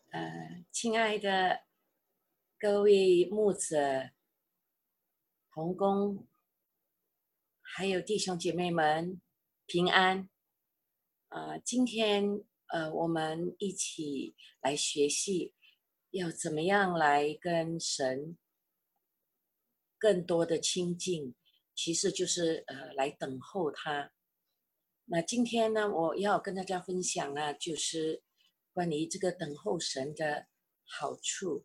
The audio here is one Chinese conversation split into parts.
亲爱的各位牧者、同工，还有弟兄姐妹们，平安。今天我们一起来学习，要怎么样来跟神更多的亲近，其实就是来等候他。那今天呢，我要跟大家分享呢，就是关于这个等候神的好处。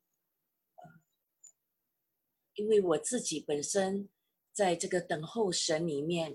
因为我自己本身在这个等候神里面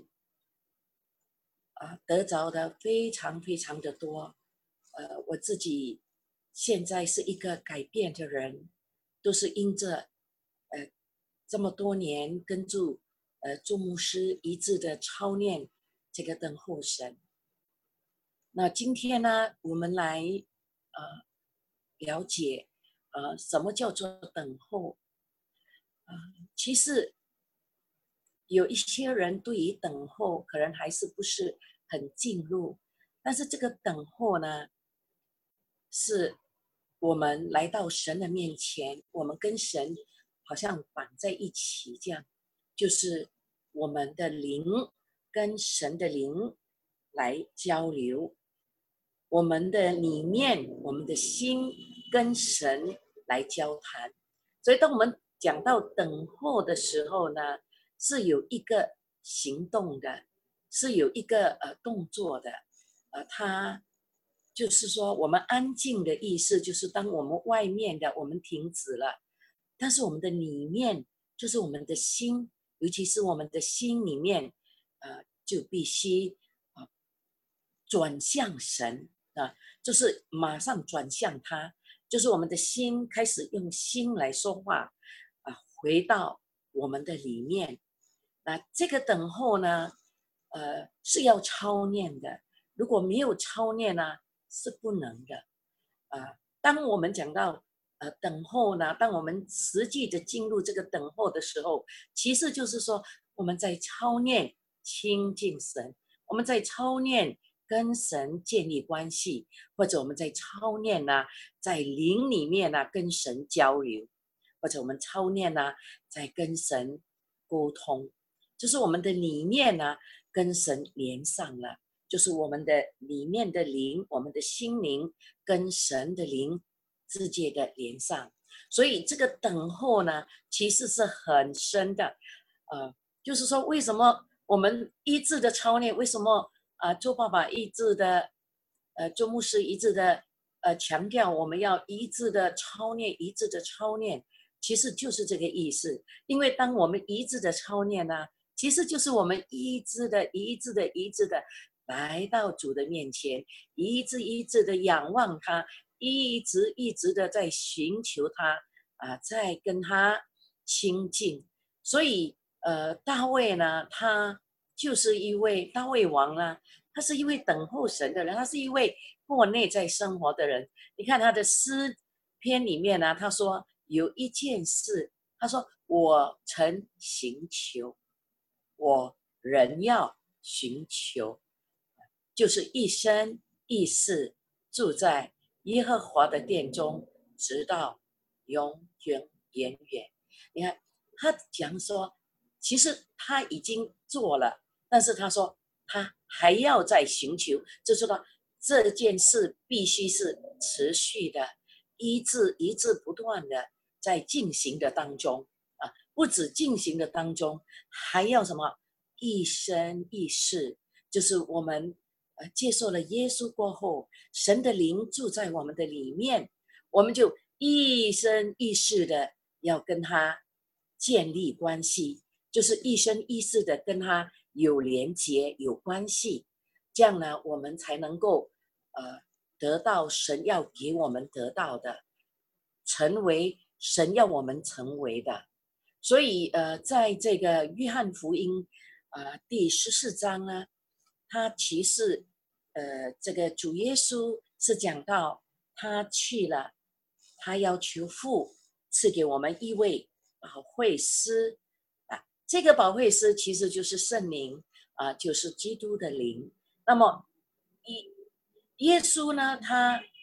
得着的非常非常的多。我自己现在是一个改变的人，都是因着这么多年跟住众牧师一致的操练这个等候神。那今天呢，我们来了解什么叫做等候。其实有一些人对于等候可能还是不是很进入，但是这个等候呢，是我们来到神的面前，我们跟神好像绑在一起，这样就是我们的灵跟神的灵来交流，我们的里面，我们的心跟神来交谈。所以，当我们讲到等候的时候呢，是有一个行动的，是有一个动作的。它就是说，我们安静的意思就是当我们外面的我们停止了，但是我们的里面就是我们的心，尤其是我们的心里面，就必须转向神就是马上转向他，就是我们的心开始用心来说话回到我们的里面。那这个等候呢，是要操练的，如果没有操练呢，是不能的。当我们讲到等候呢，当我们实际的进入这个等候的时候，其实就是说我们在操练亲近神，我们在操练跟神建立关系，或者我们在操练呢，在灵里面呢跟神交流，或者我们操练呢在跟神沟通，就是我们的里面呢跟神连上了。就是我们的里面的灵，我们的心灵跟神的灵之间的连上，所以这个等候呢，其实是很深的。就是说，为什么我们一致的操练？为什么做爸爸一致的，做牧师一致的，强调我们要一致的操练，一致的操练，其实就是这个意思。因为当我们一致的操练呢，其实就是我们一致的、一致的、一致的来到主的面前，一致一致的仰望他，一直一直的在寻求他在跟他亲近。所以大卫呢，他就是一位大卫王呢，他是一位等候神的人，他是一位过内在生活的人。你看他的诗篇里面呢，他说有一件事，他说我曾寻求，我仍要寻求，就是一生一世住在耶和华的殿中，直到永远远远。你看他讲说，其实他已经做了，但是他说他还要再寻求，就是说这件事必须是持续的，一字不断的在进行的当中不止进行的当中，还要什么一生一世，就是我们接受了耶稣过后，神的灵住在我们的里面，我们就一生一世的要跟他建立关系，就是一生一世的跟他有连结、有关系，这样呢，我们才能够得到神要给我们得到的，成为神要我们成为的。所以在这个约翰福音第14章呢，他其实这个主耶稣是讲到他去了，他要求父赐给我们一位保惠师这个保惠师其实就是圣灵就是基督的灵。那么耶稣呢，他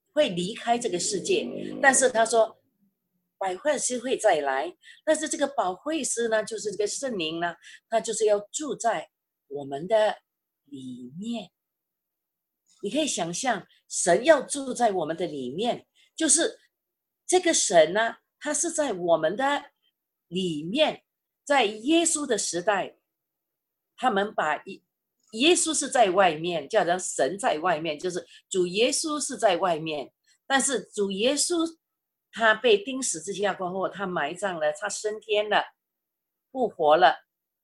会离开这个世界，但是他说保惠师会再来，但是这个保惠师呢，就是这个圣灵呢，他就是要住在我们的里面。你可以想象，神要住在我们的里面，就是这个神呢，他是在我们的里面。在耶稣的时代，他们把耶稣是在外面，叫人神在外面，就是主耶稣是在外面。但是主耶稣他被钉死十字架过后，他埋葬了，他升天了，复活了，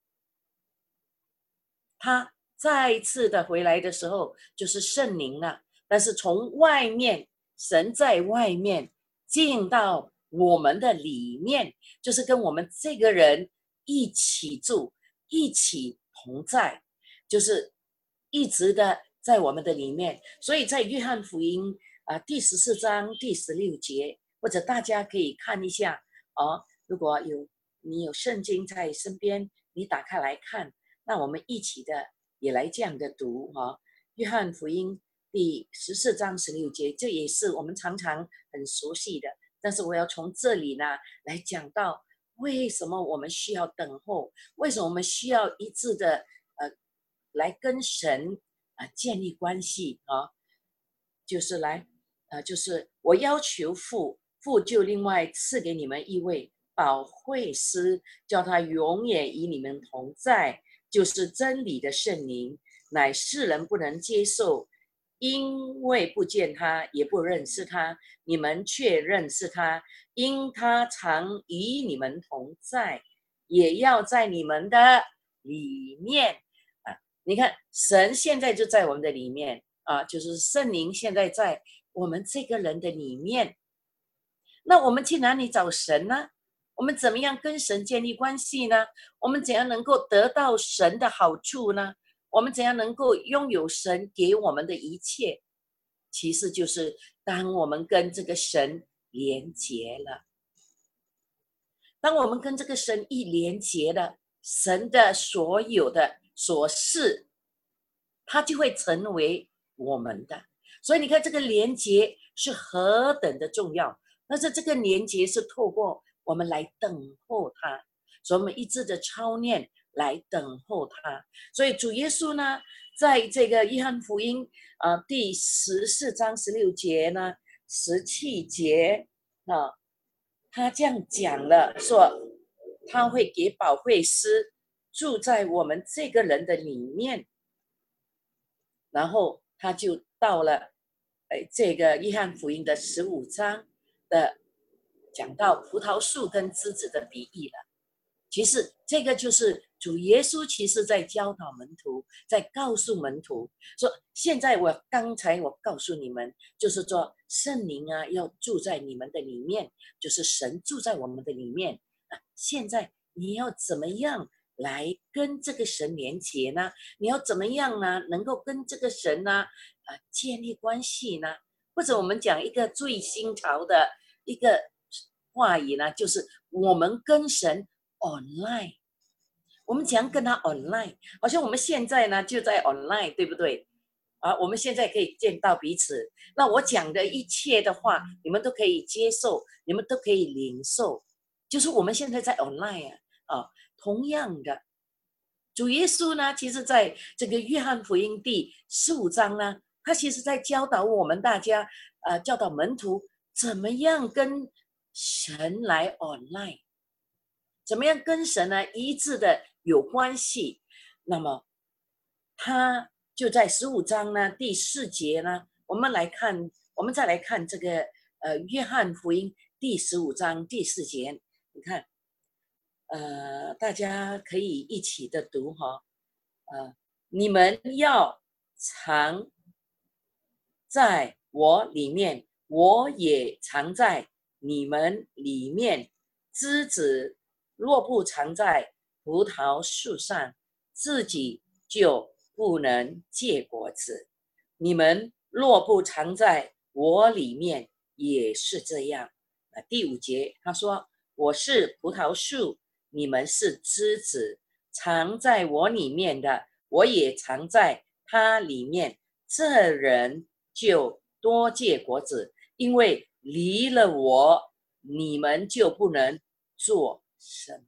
他再一次的回来的时候，就是圣灵了。但是从外面，神在外面进到我们的里面，就是跟我们这个人一起住，一起同在，就是一直的在我们的里面。所以在约翰福音第14章第16节，或者大家可以看一下如果你有圣经在身边，你打开来看。那我们一起的也来这样的读约翰福音第14章16节，这也是我们常常很熟悉的。但是我要从这里呢来讲到为什么我们需要等候，为什么我们需要一致的来跟神建立关系就是就是我要求父就另外赐给你们一位保惠师，叫他永远与你们同在，就是真理的圣灵，乃世人不能接受，因为不见他，也不认识他，你们却认识他，因他常与你们同在，也要在你们的里面你看神现在就在我们的里面就是圣灵现在在我们这个人的里面。那我们去哪里找神呢？我们怎么样跟神建立关系呢？我们怎样能够得到神的好处呢？我们怎样能够拥有神给我们的一切？其实就是当我们跟这个神连结了，当我们跟这个神一连结了，神的所有的所事，它就会成为我们的。所以你看这个连结是何等的重要。但是这个连结是透过我们来等候他，所以我们一致的操练来等候他。所以主耶稣呢，在这个约翰福音第14章16节呢17节他这样讲了，说他会给保惠师住在我们这个人的里面。然后他就到了这个约翰福音的15章的讲到葡萄树跟枝子的比喻了。其实这个就是主耶稣其实在教导门徒，在告诉门徒说，现在刚才我告诉你们，就是说圣灵要住在你们的里面，就是神住在我们的里面现在你要怎么样来跟这个神连结呢？你要怎么样呢能够跟这个神呢建立关系呢？或者我们讲一个最新潮的一个话语呢，就是我们跟神 online， 我们怎样跟他 online？ 好像我们现在呢就在 online， 对不对我们现在可以见到彼此，那我讲的一切的话你们都可以接受，你们都可以领受，就是我们现在在 online 同样的主耶稣呢，其实在这个约翰福音第15章呢，他其实在教导我们大家教导门徒怎么样跟神来 online， 怎么样跟神呢一致的有关系。那么他就在15章呢第4节呢，我们再来看这个约翰福音第15章第4节，你看大家可以一起的读你们要常在我里面，我也常在你们里面。枝子若不常在葡萄树上，自己就不能结果子。你们若不常在我里面，也是这样。第5节他说，我是葡萄树，你们是枝子，常在我里面的，我也常在他里面，这人就多结果子， 因为离了我，你们就不能做什么。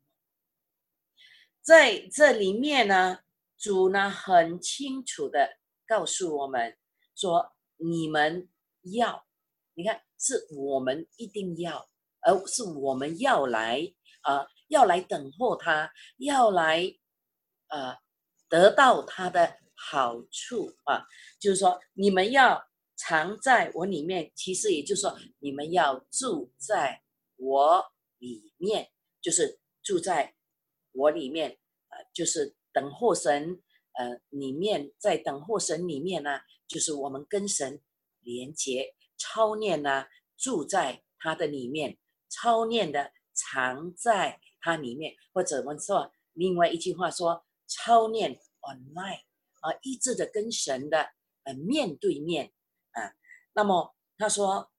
在这里面呢，主呢很清楚的告诉我们说，你们要，你看是我们一定要，而是我们要来要来等候他，要来得到他的好处啊，就是说你们要藏在我里面，其实也就是说你们要住在我里面，就是住在我里面，就是等候神，里面在等候神里面呢，就是我们跟神连结，操练呢住在他的里面，操练的藏在他里面，或者我们说另外一句话说，操练 online 一致的跟神的面对面啊。那么他说，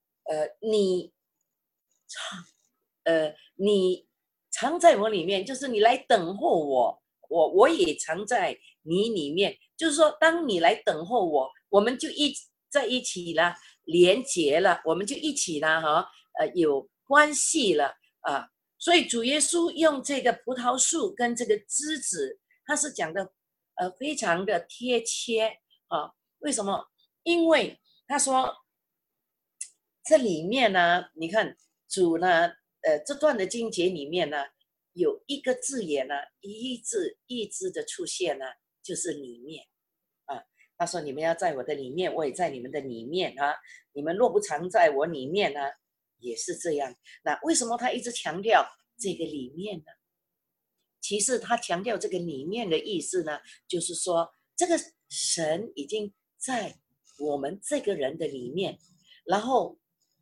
你藏在我里面，就是你来等候我，我也藏在你里面。就是说，当你来等候我，我们就在一起了，连结了，我们就一起了有关系了啊。所以主耶稣用这个葡萄树跟这个枝子，他是讲的非常的贴切啊。为什么？因为他说这里面呢，你看主呢。这段的经节里面呢，有一个字眼呢，一字的出现呢，就是里面啊。他说：“你们要在我的里面，我也在你们的里面啊。你们若不常在我里面呢，也是这样。那为什么他一直强调这个里面呢？其实他强调这个里面的意思呢，就是说这个神已经在我们这个人的里面，然后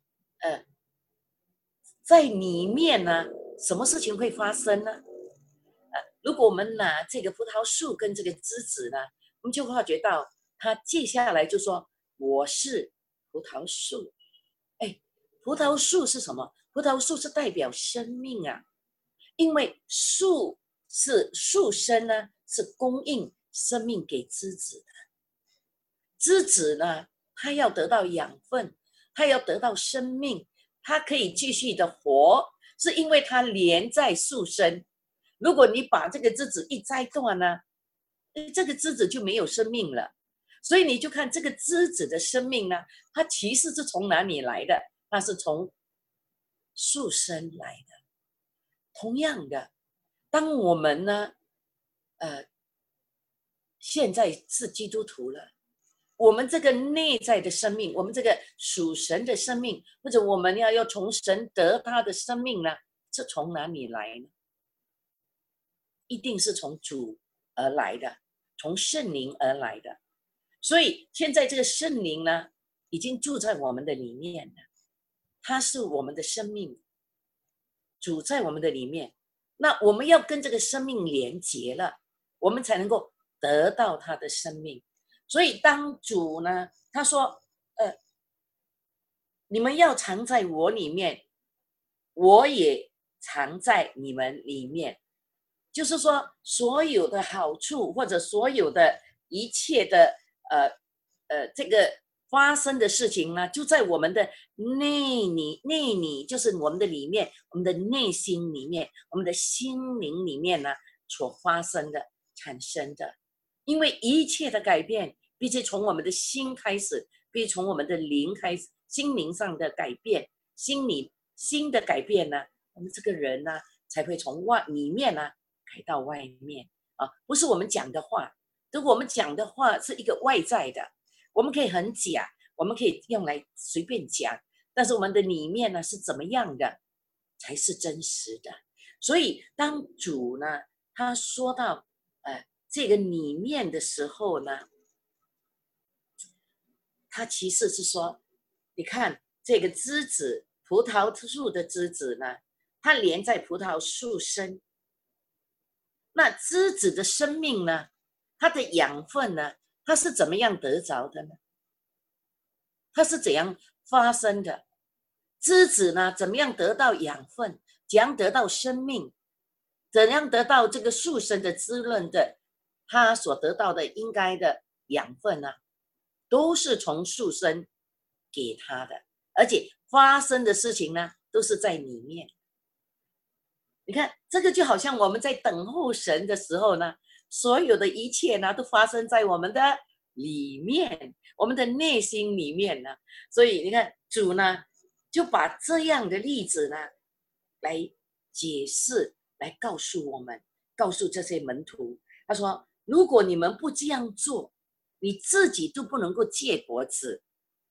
在里面呢，什么事情会发生呢？如果我们拿这个葡萄树跟这个枝子呢，我们就发觉到，它接下来就说我是葡萄树。哎，葡萄树是什么？葡萄树是代表生命啊，因为树身呢是供应生命给枝子的，枝子呢它要得到养分，它要得到生命。它可以继续的活，是因为它连在树身。如果你把这个枝子一摘断呢，这个枝子就没有生命了。所以你就看这个枝子的生命呢，它其实是从哪里来的？它是从树身来的。同样的，当我们呢，现在是基督徒了。我们这个内在的生命，我们这个属神的生命，或者我们要从神得他的生命呢，是从哪里来呢？一定是从主而来的，从圣灵而来的。所以现在这个圣灵呢，已经住在我们的里面了，他是我们的生命，主在我们的里面。那我们要跟这个生命连结了，我们才能够得到他的生命。所以当主呢，他说你们要藏在我里面，我也藏在你们里面。就是说所有的好处或者所有的一切的这个发生的事情呢，就在我们的内里，就是我们的里面，我们的内心里面，我们的心灵里面呢所发生的产生的。因为一切的改变必须从我们的心开始，必须从我们的灵开始，心灵上的改变，心的改变呢，我们这个人呢才会从里面呢改到外面啊，不是我们讲的话。如果我们讲的话是一个外在的，我们可以很假，我们可以用来随便讲，但是我们的里面呢是怎么样的才是真实的。所以当主呢他说到这个里面的时候呢，他其实是说，你看这个枝子，葡萄树的枝子呢，它连在葡萄树身。那枝子的生命呢，它的养分呢，它是怎么样得着的呢？它是怎样发生的？枝子呢，怎么样得到养分？怎样得到生命？怎样得到这个树身的滋润的？它所得到的应该的养分呢，都是从树身给它的，而且发生的事情呢，都是在里面。你看，这个就好像我们在等候神的时候呢，所有的一切呢，都发生在我们的里面，我们的内心里面呢。所以你看，主呢就把这样的例子呢来解释，来告诉我们，告诉这些门徒，他说：如果你们不这样做，你自己都不能够结果子。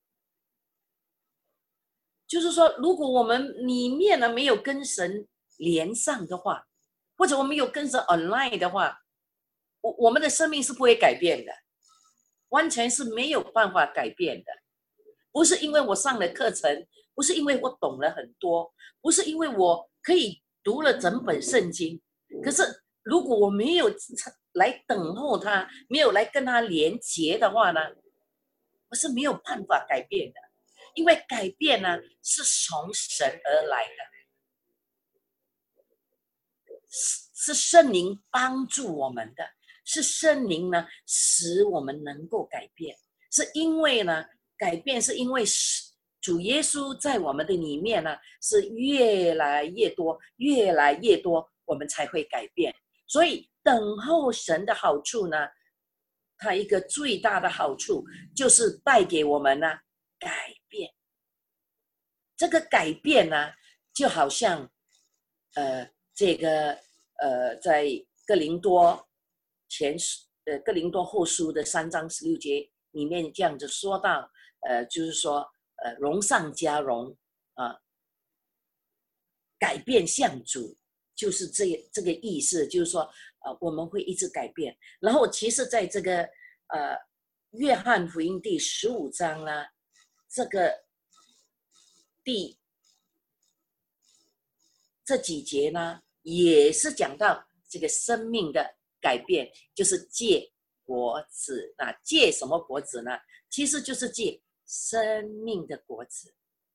就是说，如果我们里面呢没有跟神连上的话，或者我们有跟神 online 的话，我们的生命是不会改变的，完全是没有办法改变的。不是因为我上了课程，不是因为我懂了很多，不是因为我可以读了整本圣经。可是如果我没有来等候他，没有来跟他连结的话呢，我是没有办法改变的。因为改变呢是从神而来的，是圣灵帮助我们的，是圣灵呢使我们能够改变。是因为呢改变是因为主耶稣在我们的里面呢是越来越多，越来越多，我们才会改变。所以等候神的好处呢，它一个最大的好处就是带给我们呢改变。这个改变呢，就好像，在哥林多哥林多后书的3章16节里面这样子说到，就是说，荣上加荣啊，改变向主，就是这个意思，就是说，我们会一直改变。然后，其实在这个约翰福音第15章呢，这个这几节呢，也是讲到这个生命的改变，就是结果子。那结什么果子呢？其实就是结生命的果子。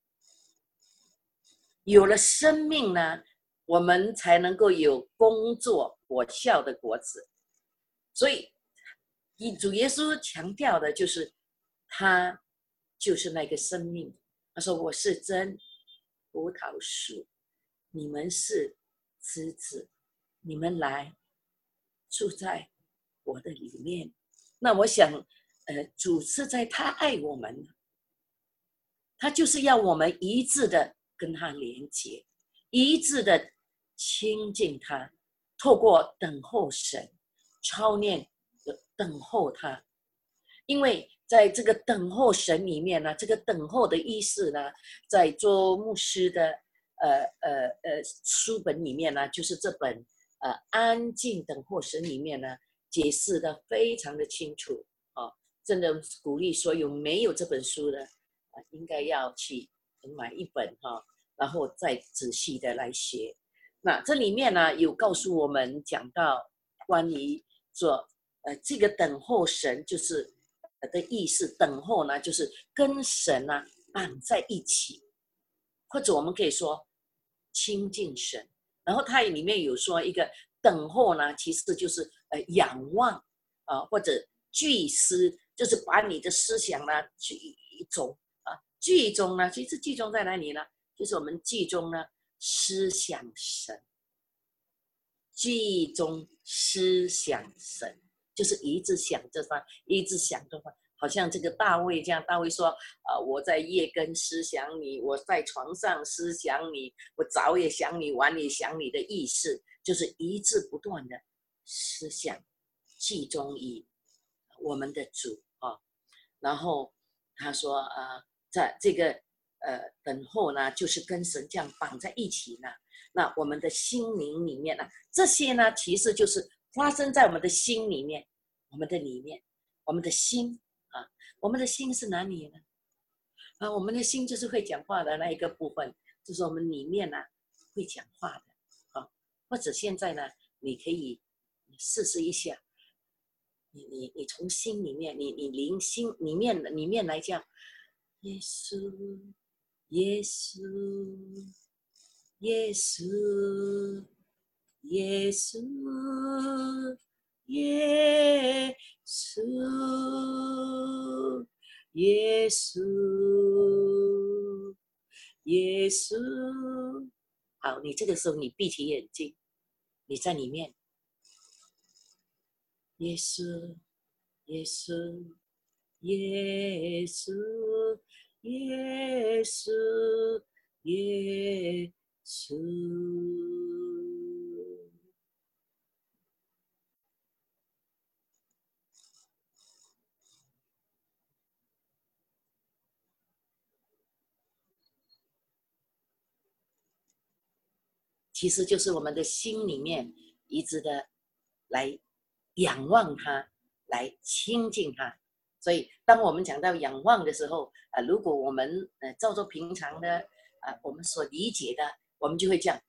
有了生命呢，我们才能够有工作果效的果子。所以，主耶稣强调的就是，他就是那个生命。他说：“我是真葡萄树。”你们是枝子，你们来住在我的里面。那我想，主是在他爱我们，他就是要我们一致的跟他连接，一致的亲近他，透过等候神，操练等候他。因为在这个等候神里面呢，这个等候的意思呢，在做牧师的书本里面呢，就是这本安静等候神里面呢，解释的非常的清楚啊，真的鼓励所有没有这本书的应该要去买一本哈，然后再仔细的来学。那这里面呢有告诉我们讲到关于说这个等候神就是的意思，等候呢就是跟神呢绑在一起，或者我们可以说亲近神。然后它里面有说一个等候呢，其实就是仰望或者聚思，就是把你的思想呢集中集中呢，其实集中在哪里呢？就是我们集中呢思想神，集中思想神，就是一直想这番，一直想这番。好像这个大卫这样，大卫说：我在夜更思想你，我在床上思想你，我早也想你，晚也想你的意思，就是一直不断的思想，集中于我们的主啊。然后他说：在这个等候呢，就是跟神这样绑在一起呢。那我们的心灵里面呢，这些呢，其实就是发生在我们的心里面，我们的里面，我们的心。我们的心是哪里呢？我们的心就是会讲话的那一个部分，就是我们里面呢会讲话的或者现在呢，你可以试试一下，你从心里面，你灵心里面来讲，耶稣，耶稣，耶稣，耶稣，耶稣，耶稣， 耶稣。好，你这个时候你闭起眼睛，你在里面，耶稣，耶稣，耶稣，耶稣，耶稣。其实就是我们的心里面一直的来仰望他，来亲近他。所以当我们讲到仰望的时候，如果我们照做平常的我们所理解的，我们就会这样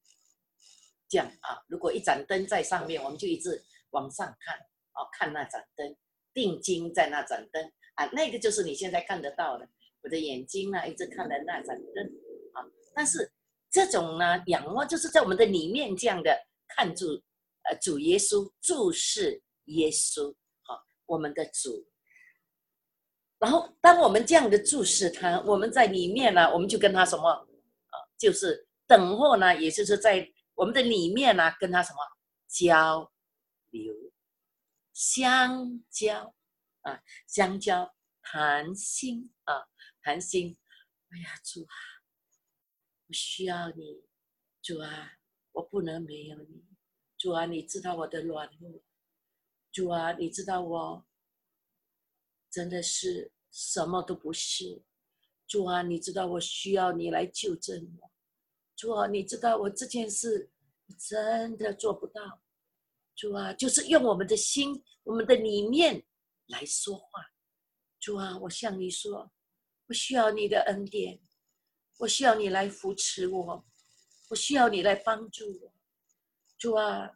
如果一盏灯在上面，我们就一直往上看看那盏灯，定睛在那盏灯那个就是你现在看得到的，我的眼睛一直看着那盏灯但是这种呢仰望就是在我们的里面这样的看住主耶稣，注视耶稣我们的主。然后当我们这样的注视他，我们在里面呢我们就跟他什么就是等候呢，也就是在我们的里面呢跟他什么交流，相交相交，谈心谈心。哎呀，主啊，我需要你，主啊，我不能没有你，主啊，你知道我的软弱，主啊，你知道我真的是什么都不是，主啊，你知道我需要你来纠正我，主啊，你知道我这件事真的做不到，主啊，就是用我们的心，我们的里面来说话，主啊，我向你说，我需要你的恩典，我需要你来扶持我，我需要你来帮助我，主啊，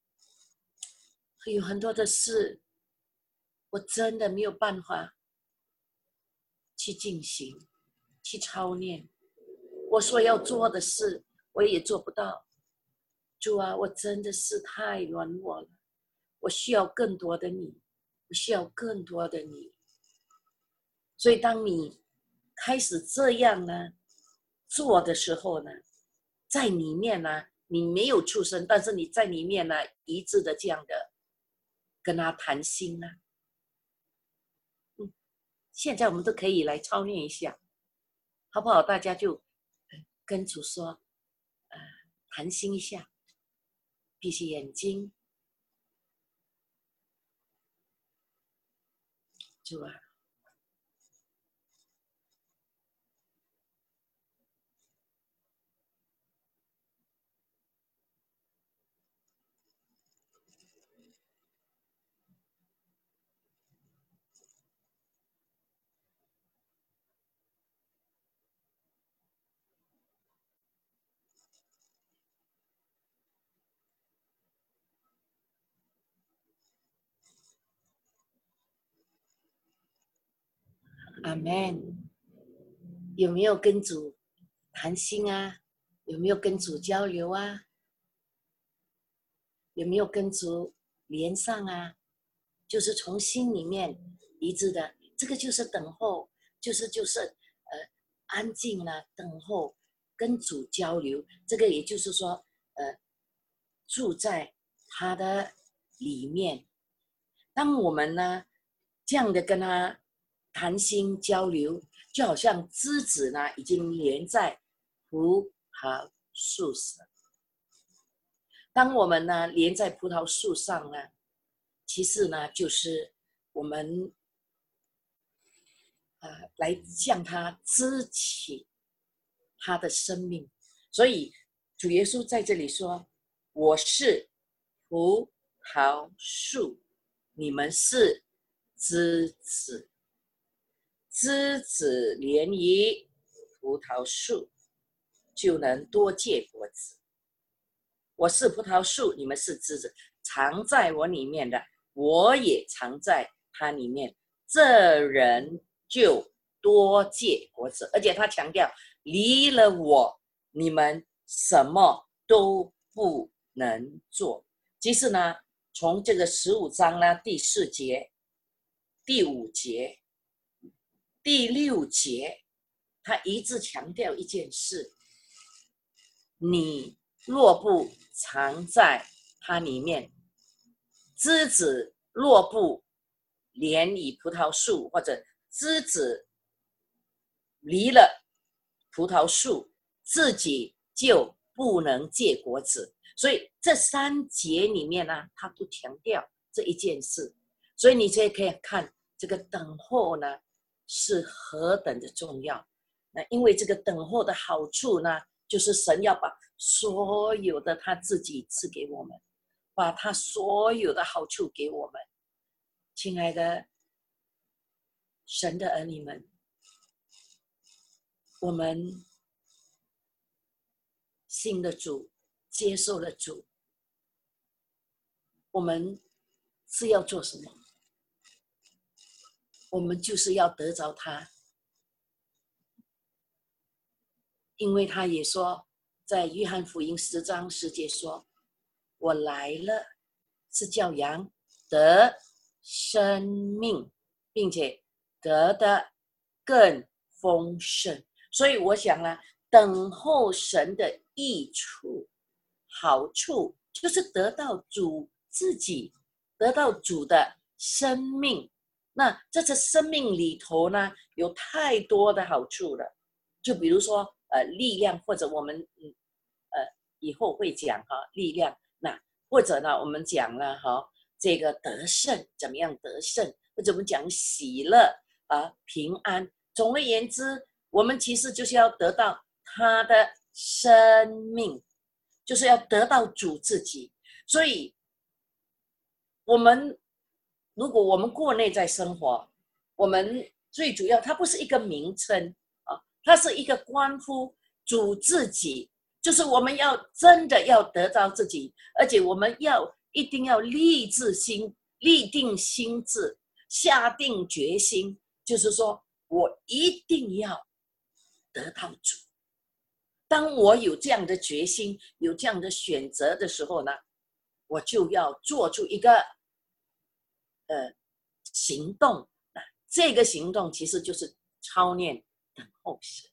有很多的事我真的没有办法去进行，去操练，我所要做的事我也做不到，主啊，我真的是太软弱了，我需要更多的你，我需要更多的你。所以当你开始这样呢做的时候呢，在里面呢你没有出声，但是你在里面呢一致的这样的跟他谈心现在我们都可以来操练一下，好不好？大家就跟主说谈心一下，闭起眼睛，主啊，阿们。有没有跟主谈心有没有跟主交流有没有跟主连上就是从心里面一致的，这个就是等候，就是安静等候跟主交流，这个也就是说住在他的里面。当我们呢这样的跟他谈心交流，就好像枝子呢已经连在葡萄树上。当我们呢连在葡萄树上呢，其实呢就是我们来向他支起他的生命。所以主耶稣在这里说，我是葡萄树，你们是枝子，枝子连于葡萄树，就能多结果子。我是葡萄树，你们是枝子，藏在我里面的，我也藏在他里面，这人就多结果子。而且他强调，离了我，你们什么都不能做。其实呢，从这个15章呢第4节、第5节、第6节， 他一直强调一件事：你若不藏在它里面，枝子若不连以葡萄树，或者枝子离了葡萄树，自己就不能结果子。所以这3节里面呢，他都强调这一件事。所以你这可以看这个等候呢是何等的重要。那因为这个等候的好处呢，就是神要把所有的他自己赐给我们，把他所有的好处给我们。亲爱的神的儿女们，我们信了主，接受了主，我们是要做什么？我们就是要得着他。因为他也说，在约翰福音10章10节说，我来了是叫羊得生命，并且得的更丰盛。所以我想啊，等候神的益处好处，就是得到主自己，得到主的生命。那这次生命里头呢，有太多的好处了。就比如说力量，或者我们以后会讲力量。那或者呢，我们讲了这个得胜，怎么样得胜，或者我们讲喜乐平安。总而言之，我们其实就是要得到他的生命，就是要得到主自己。所以如果我们过内在生活，我们最主要它不是一个名称它是一个关乎主自己，就是我们要真的要得到自己，而且我们一定要立定心志，下定决心，就是说我一定要得到主。当我有这样的决心，有这样的选择的时候呢，我就要做出一个行动。这个行动其实就是操练等候神。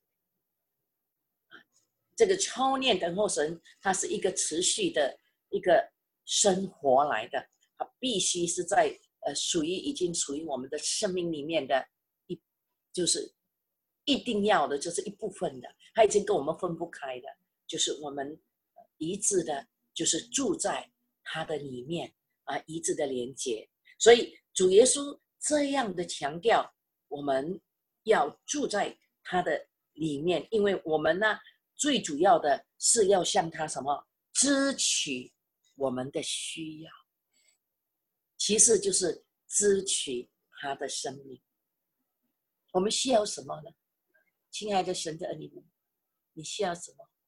这个操练等候神，它是一个持续的一个生活来的，它必须是在已经属于我们的生命里面的就是一定要的，就是一部分的，它已经跟我们分不开的，就是我们一致的，就是住在它的里面一致的连接。所以主耶稣这样的强调，我们要住在它的里面，因为我们呢，最主要的是要向他什么？支取我们的需要，其实就是支取他的生命。我们需要什么呢？亲爱的神的儿女们，你需要什么？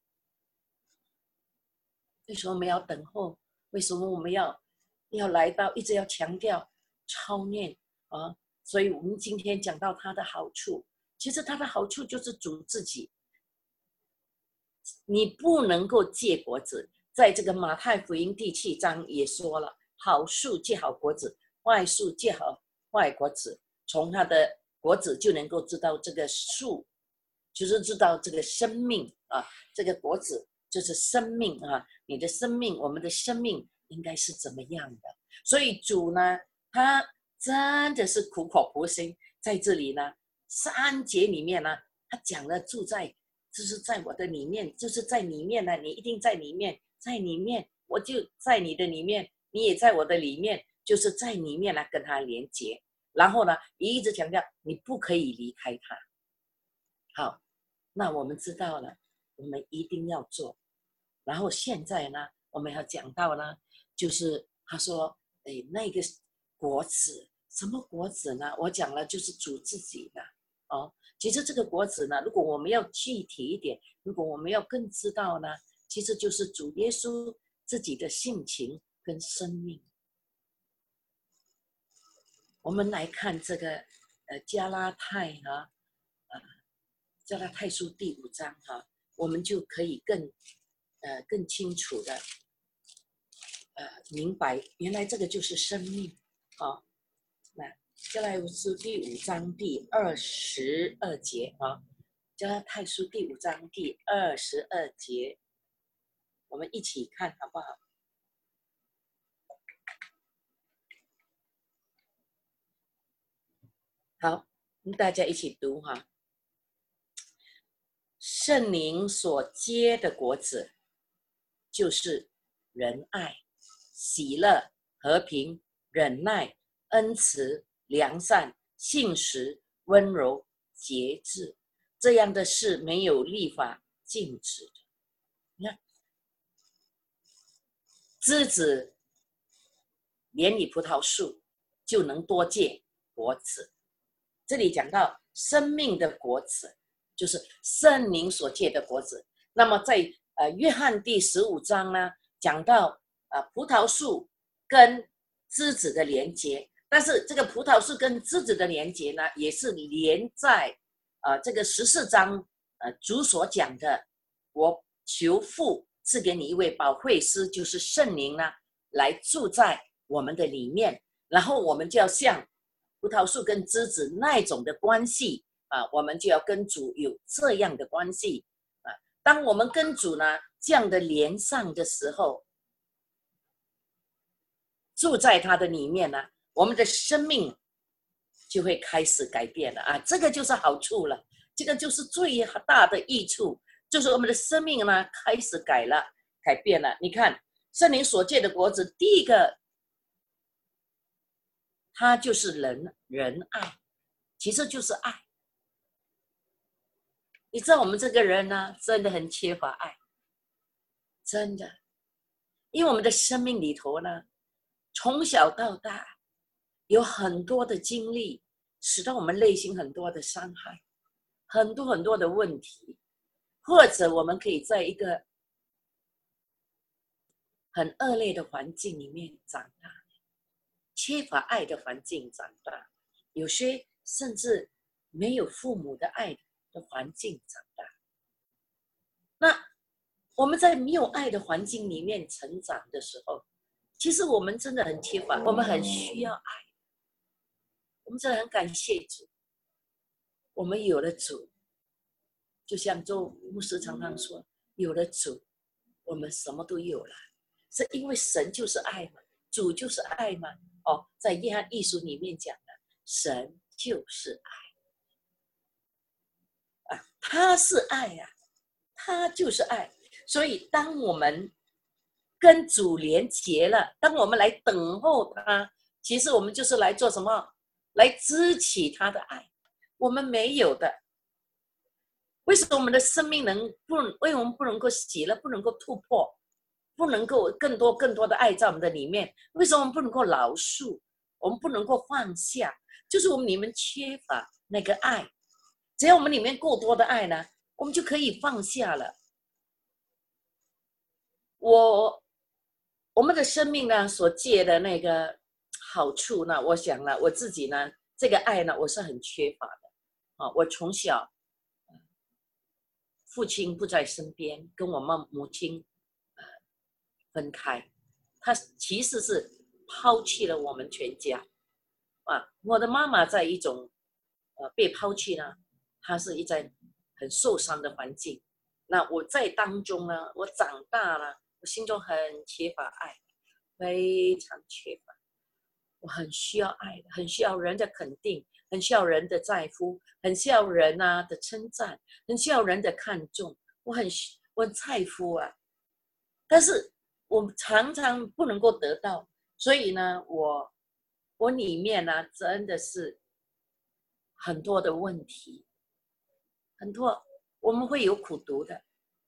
为什么我们要等候？为什么我们要来到，一直要强调操练所以我们今天讲到它的好处，其实它的好处就是主自己。你不能够结果子，在这个马太福音第7章也说了，好树结好果子，坏树结好坏果子，从它的果子就能够知道这个树就是知道这个生命这个果子就是生命你的生命，我们的生命应该是怎么样的。所以主呢，他真的是苦口婆心，在这里呢3节里面呢，他讲了住在就是在我的里面，就是在里面呢，你一定在里面，在里面，我就在你的里面，你也在我的里面，就是在里面呢跟他连接。然后呢，一直强调你不可以离开他。好，那我们知道了，我们一定要做。然后现在呢，我们要讲到呢，就是他说，那个果子，什么果子呢？我讲了，就是主自己的其实这个果子呢，如果我们要具体一点，如果我们要更知道呢，其实就是主耶稣自己的性情跟生命。我们来看这个加拉太书第5章我们就可以更清楚的明白，原来这个就是生命那加拉太书第5章第22节加拉太书第5章第22节，我们一起看好不好？好，大家一起读哈。圣灵所结的果子，就是仁爱、喜乐、和平、忍耐、恩慈、良善、信实、温柔、节制。这样的事没有律法禁止的。你看，枝子连理葡萄树就能多结果子。这里讲到生命的果子，就是圣灵所结的果子。那么在约翰第15章呢，讲到葡萄树跟枝子的连结，但是这个葡萄树跟枝子的连结呢，也是连在这个14章主所讲的，我求父赐给你一位保惠师，就是圣灵呢，来住在我们的里面，然后我们就要像葡萄树跟枝子那种的关系我们就要跟主有这样的关系当我们跟主呢这样的连上的时候，住在他的里面呢，我们的生命就会开始改变了这个就是好处了，这个就是最大的益处，就是我们的生命呢开始改变了。你看圣灵所结的果子，第一个它就是仁爱，其实就是爱。你知道我们这个人呢，真的很缺乏爱，真的，因为我们的生命里头呢，从小到大有很多的经历，使得我们内心很多的伤害，很多的问题，或者我们可以在一个很恶劣的环境里面长大，缺乏爱的环境长大，有些甚至没有父母的爱的环境长大。那我们在没有爱的环境里面成长的时候，其实我们真的很缺乏，我们很需要爱。我们真的很感谢主，我们有了主，就像周牧师常常说，有了主，我们什么都有了，是因为神就是爱嘛，主就是爱嘛。在约翰一书里面讲的，神就是爱他是爱他就是爱。所以当我们跟主连结了，当我们来等候他，其实我们就是来做什么？来支起他的爱，我们没有的。为什么我们的生命为什么不能够喜乐，不能够突破，不能够更多的爱在我们的里面？为什么我们不能够饶恕？我们不能够放下？就是我们里面缺乏那个爱。只要我们里面够多的爱呢，我们就可以放下了。我们的生命呢所借的那个好处呢，我想呢，我自己呢，这个爱呢，我是很缺乏的我从小父亲不在身边，跟我们母亲分开，他其实是抛弃了我们全家我的妈妈在一种被抛弃呢，她是一在很受伤的环境。那我在当中呢，我长大了，我心中很缺乏爱，非常缺乏。我很需要爱，很需要人的肯定，很需要人的在乎，很需要人的称赞，很需要人的看重。我很在乎但是我常常不能够得到，所以呢，我里面呢真的是很多的问题，很多我们会有苦读的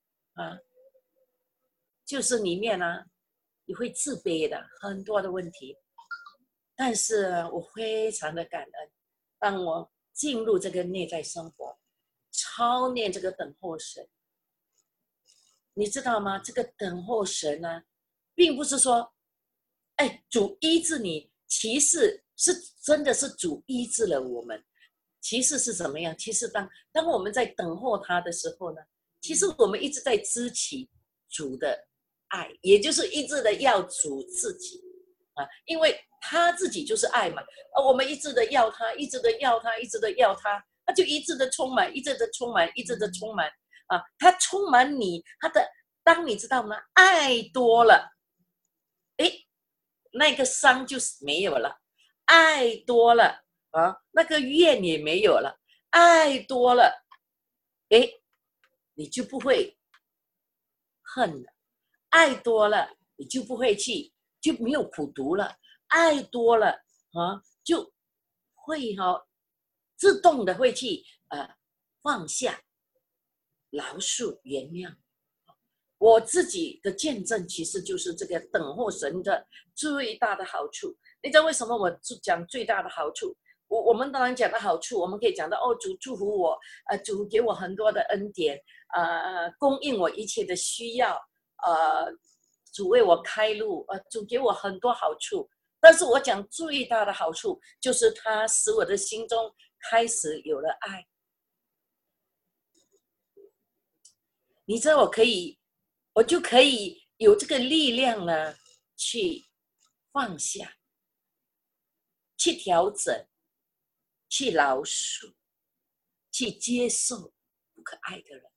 就是里面呢你会自卑的，很多的问题。但是我非常的感恩，当我进入这个内在生活，操练这个等候神，你知道吗？这个等候神呢，并不是说主医治你，其实是真的是主医治了我们。其实是怎么样？其实当我们在等候他的时候呢，其实我们一直在支起主的爱，也就是一直的要主自己因为他自己就是爱嘛我们一直的要他，一直的要他，一直的要他它就一直的充满，一直的充满，一直的充满啊！它充满你，当你知道吗？爱多了，诶，那个伤就是没有了，爱多了啊，那个怨也没有了，爱多了，诶，你就不会恨了，爱多了，你就不会就没有苦毒了，爱多了啊，就会自动的会去放下、饶恕、原谅。我自己的见证其实就是这个等候神的最大的好处。你知道为什么我讲最大的好处？我们当然讲的好处，我们可以讲到主祝福我，主给我很多的恩典，供应我一切的需要，主为我开路，主给我很多好处。但是我讲最大的好处，就是他使我的心中开始有了爱。你知道我就可以有这个力量呢，去放下，去调整，去饶恕，去接受不可爱的人，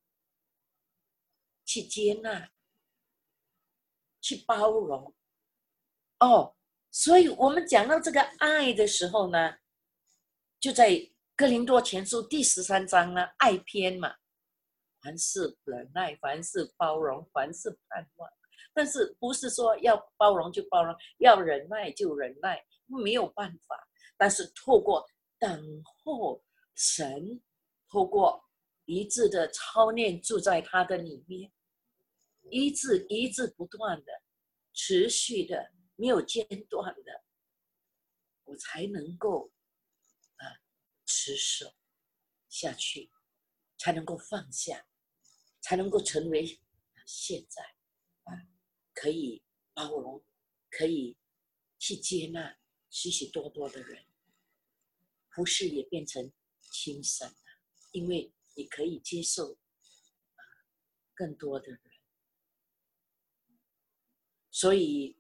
去接纳，去包容。所以我们讲到这个爱的时候呢，就在哥林多前书第13章呢，爱篇嘛，凡事忍耐，凡事包容，凡事盼望。但是不是说要包容就包容，要忍耐就忍耐，没有办法。但是透过等候神，透过一致的操练住在他的里面，一直不断的、持续的、没有间断的，我才能够持守下去，才能够放下，才能够成为现在可以包容，可以去接纳许许多多的人，服事也变成轻省了，因为你可以接受更多的人。所以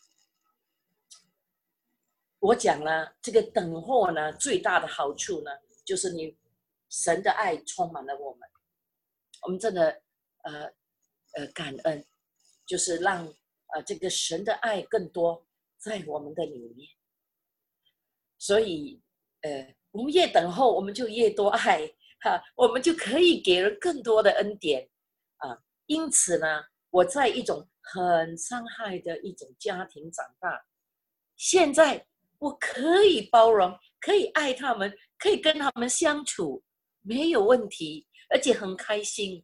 我讲了，这个等候呢，最大的好处呢，就是神的爱充满了我们，我们真的感恩，就是让这个神的爱更多在我们的里面。所以我们越等候，我们就越多爱我们就可以给人更多的恩典因此呢，我在一种很伤害的一种家庭长大，现在我可以包容，可以爱他们，可以跟他们相处，没有问题，而且很开心。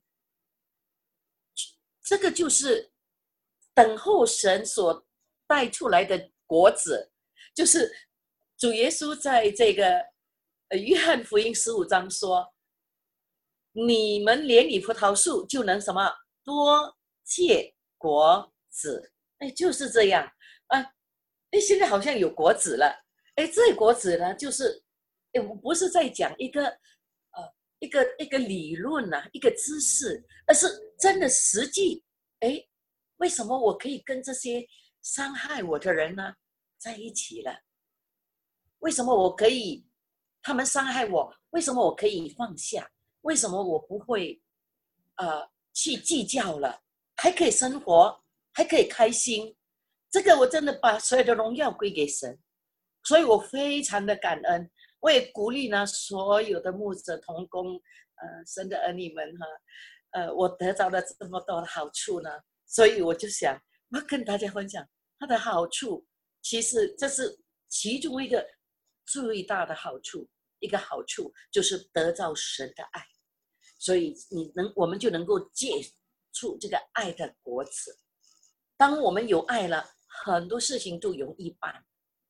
这个就是等候神所带出来的果子，就是主耶稣在这个约翰福音15章说：“你们连理葡萄树就能什么多结果子。”就是这样现在好像有果子了。这果子呢，就是我不是在讲一个理论一个知识，而是真的实际。为什么我可以跟这些伤害我的人呢在一起了？为什么我可以他们伤害我？为什么我可以放下？为什么我不会去计较了？还可以生活，还可以开心。这个我真的把所有的荣耀归给神，所以我非常的感恩。我也鼓励呢所有的牧者同工神的儿女们我得到了这么多的好处呢，所以我就想我要跟大家分享它的好处。其实这是其中一个最大的好处，一个好处就是得到神的爱，所以我们就能够结出这个爱的果子。当我们有爱了，很多事情都容易办。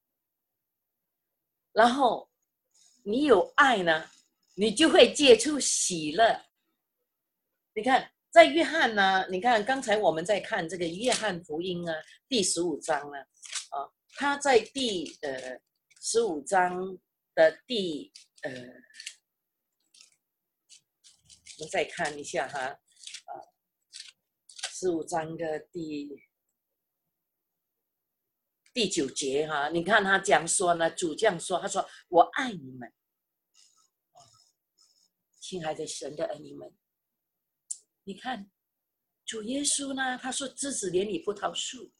然后你有爱呢，你就会结出喜乐。你看在约翰呢，你看刚才我们在看这个约翰福音第15章呢他在第15章的我们再看一下15章的第9节你看他讲说呢，主这样说，他说：“我爱你们。” 亲爱的神的儿女们，你看主耶稣呢，他说枝子连理葡萄树，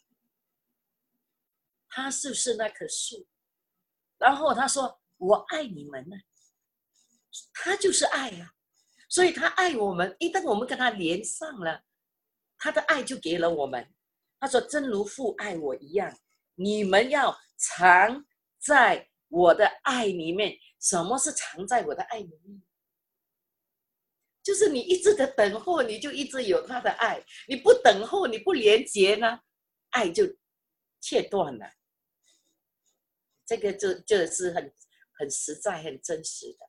他是不是那棵树？然后他说我爱你们呢，他就是爱啊，所以他爱我们。一旦我们跟他连上了，他的爱就给了我们。他说正如父爱我一样，你们要常在我的爱里面。什么是常在我的爱里面？就是你一直的等候，你就一直有他的爱。你不等候，你不连接呢，爱就切断了。这个就是很实在、很真实的。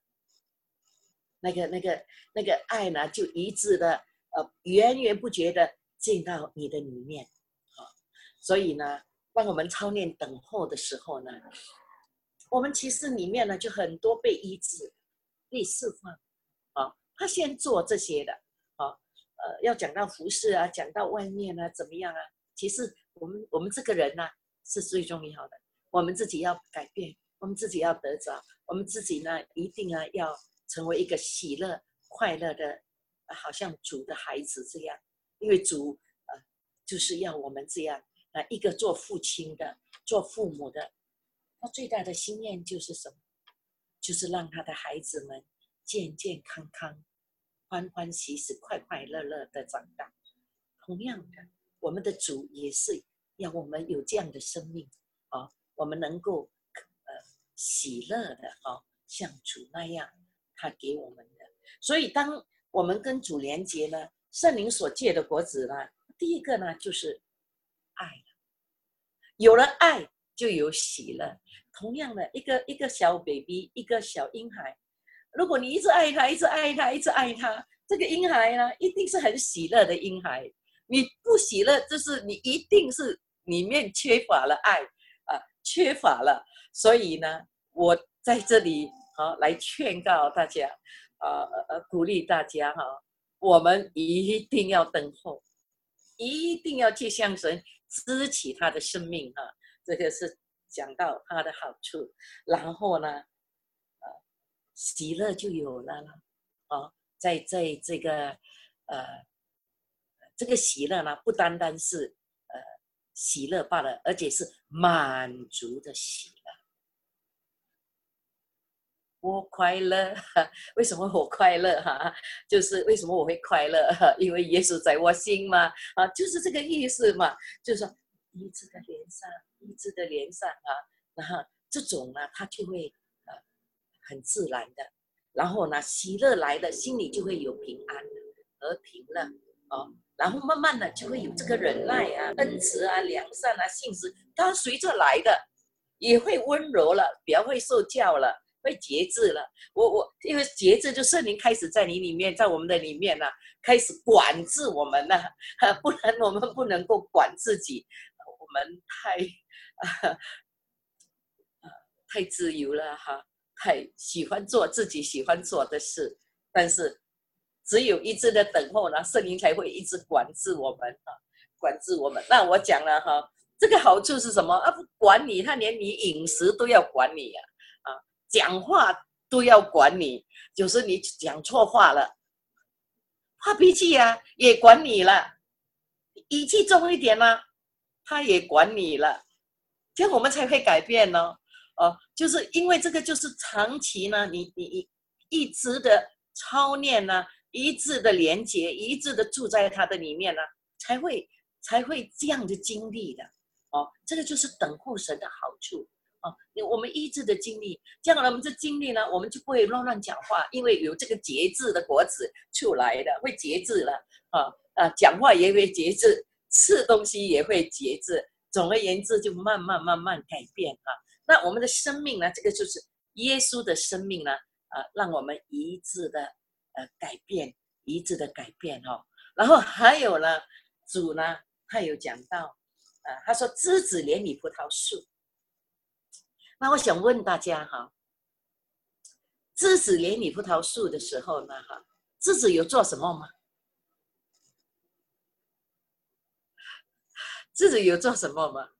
那个爱呢，就一致的源源不绝的进到你的里面。所以呢，当我们操练等候的时候呢，我们其实里面呢就很多被医治、被释放。他先做这些的。要讲到服侍啊，讲到外面啊，怎么样啊？其实我们这个人呢是最重要的。我们自己要改变，我们自己要得着，我们自己呢一定呢要成为一个喜乐、快乐的，好像主的孩子这样。因为主就是要我们这样。一个做父亲的、做父母的，他最大的心愿就是什么？就是让他的孩子们健健康康、欢欢喜喜、快快乐乐的长大。同样的，我们的主也是要我们有这样的生命。我们能够喜乐的像主那样他给我们的。所以当我们跟主连结呢，圣灵所结的果子呢，第一个呢就是爱了。有了爱就有喜乐。同样的，一个小 baby， 一个小婴孩，如果你一直爱他，一直爱他，一直爱他，这个婴孩呢一定是很喜乐的婴孩。你不喜乐，就是你一定是里面缺乏了爱，缺乏了。所以呢，我在这里来劝告大家，鼓励大家我们一定要等候，一定要去向神支起他的生命。这个是讲到他的好处。然后呢，喜乐就有了在这个这个喜乐呢，不单单是喜乐罢了，而且是满足的喜乐。我快乐，为什么我快乐就是为什么我会快乐？因为耶稣在我心嘛，就是这个意思嘛，就是说一直的连上，一直的连上然后这种呢，它就会很自然的。然后呢，喜乐来了，心里就会有平安和平了然后慢慢的就会有这个忍耐啊、恩慈啊、良善啊、信实，它随着来的，也会温柔了，比较会受教了，会节制了。因为节制就圣灵开始在你里面，在我们的里面开始管制我们不然我们不能够管自己，我们太自由了太喜欢做自己喜欢做的事。但是只有一直的等候呢，圣灵才会一直管制我们管制我们。那我讲了这个好处是什么不管你，他连你饮食都要管你讲话都要管你，就是你讲错话了，发脾气也管你了，语气重一点他也管你了，这样我们才会改变就是因为这个就是长期呢，你一直的操练一致的连结，一致的住在他的里面才会这样的经历的这个就是等候神的好处我们一致的经历，这样我们这经历呢，我们就不会乱讲话，因为有这个节制的果子出来的，会节制了讲话也会节制，吃东西也会节制。总而言之，就慢慢改变那我们的生命呢，这个就是耶稣的生命呢让我们一致的改变，一致的改变然后还有呢，主呢他有讲到他说枝子连理葡萄树。那我想问大家枝子连理葡萄树的时候呢枝子有做什么吗？枝子有做什么吗？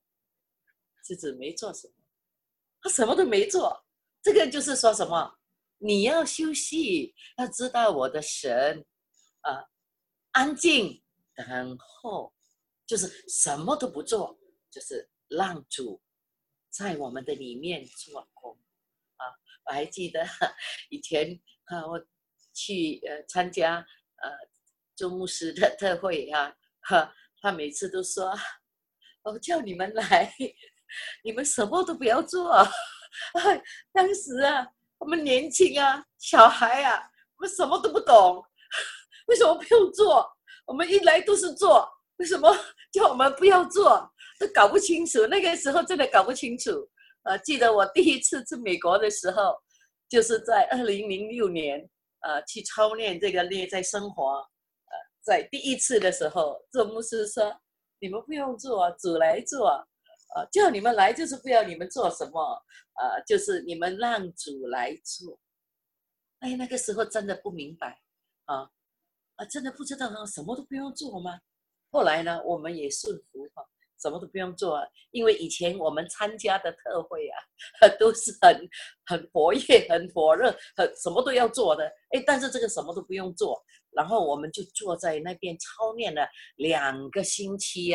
枝子没做什么，他什么都没做。这个就是说什么？ 你要休息，要知道我的神安静等候，就是什么都不做，就是让主在我们的里面做工啊！我还记得以前我去参加周牧师的特会他每次都说：“我叫你们来，你们什么都不要做。当时我们年轻小孩我们什么都不懂，为什么不用做？我们一来都是做，为什么叫我们不要做？都搞不清楚。那个时候真的搞不清楚。记得我第一次去美国的时候，就是在2006年，去操练这个列在生活。在第一次的时候，这牧师说：你们不用做，主来做。叫你们来就是不要你们做什么，就是你们让主来做。哎，那个时候真的不明白真的不知道什么都不用做吗？后来呢，我们也顺服什么都不用做因为以前我们参加的特会都是很活跃、很火热、什么都要做的。哎，但是这个什么都不用做，然后我们就坐在那边操练了2个星期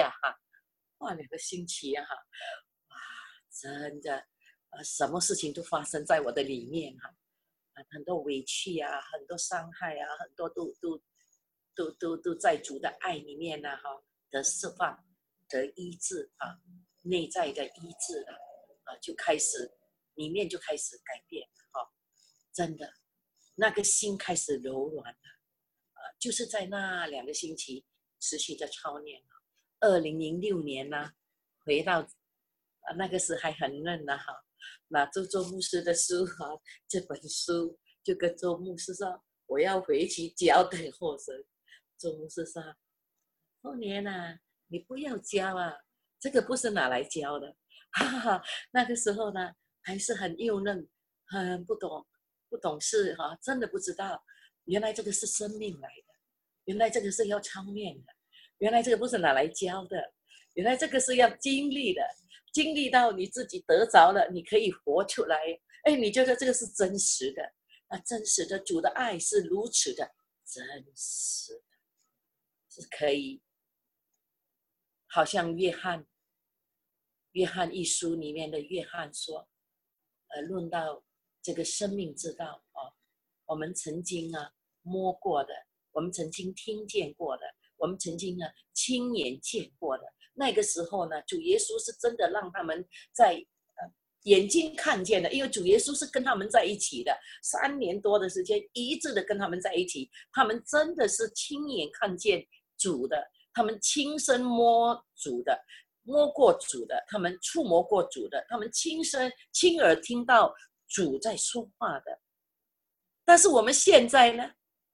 2个星期哇，真的什么事情都发生在我的里面很多委屈很多伤害很多都在主的爱里面得释放、得医治内在的医治就开始里面就开始改变真的那个心开始柔软了就是在那2个星期持续的操练2006年回到那个时还很嫩拿周牧师的书这本书就跟周牧师说我要回去教等候神。周牧师说：后年你不要教这个不是拿来教的。那个时候呢还是很幼嫩，很不懂事真的不知道原来这个是生命来的，原来这个是要操练的，原来这个不是拿来教的，原来这个是要经历的，经历到你自己得着了，你可以活出来。哎，你觉得这个是真实的真实的主的爱是如此的真实的，是可以好像约翰一书里面的约翰说论到这个生命之道我们曾经摸过的，我们曾经听见过的，我们曾经亲眼见过的。那个时候呢，主耶稣是真的让他们在眼睛看见的，因为主耶稣是跟他们在一起的，3年多的时间一直的跟他们在一起，他们真的是亲眼看见主的，他们亲身摸主的，摸过主的，他们触摸过主的，他们亲耳听到主在说话的。但是我们现在呢？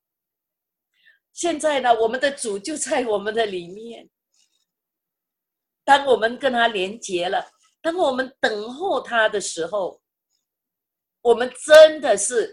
我们的主就在我们的里面。当我们跟他连结了，当我们等候他的时候，我们真的是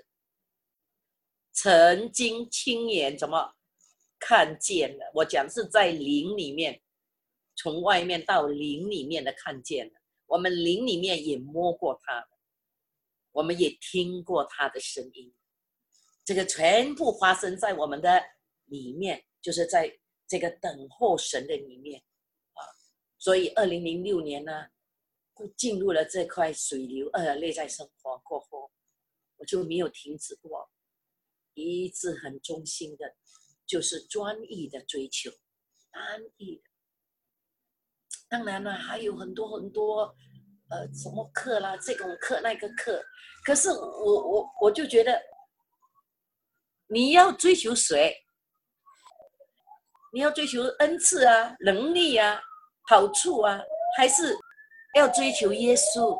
曾经亲眼怎么看见了？我讲是在灵里面，从外面到灵里面的看见了。我们灵里面也摸过他，我们也听过他的声音。这个全部发生在我们的里面，就是在这个等候神的里面所以2006年呢，进入了这块水流内在生活过后，我就没有停止过，一直很忠心的，就是专一的追求，单一的。当然了，还有很多什么课啦，这种课那个课，可是我就觉得。你要追求谁？你要追求恩赐能力好处还是要追求耶稣？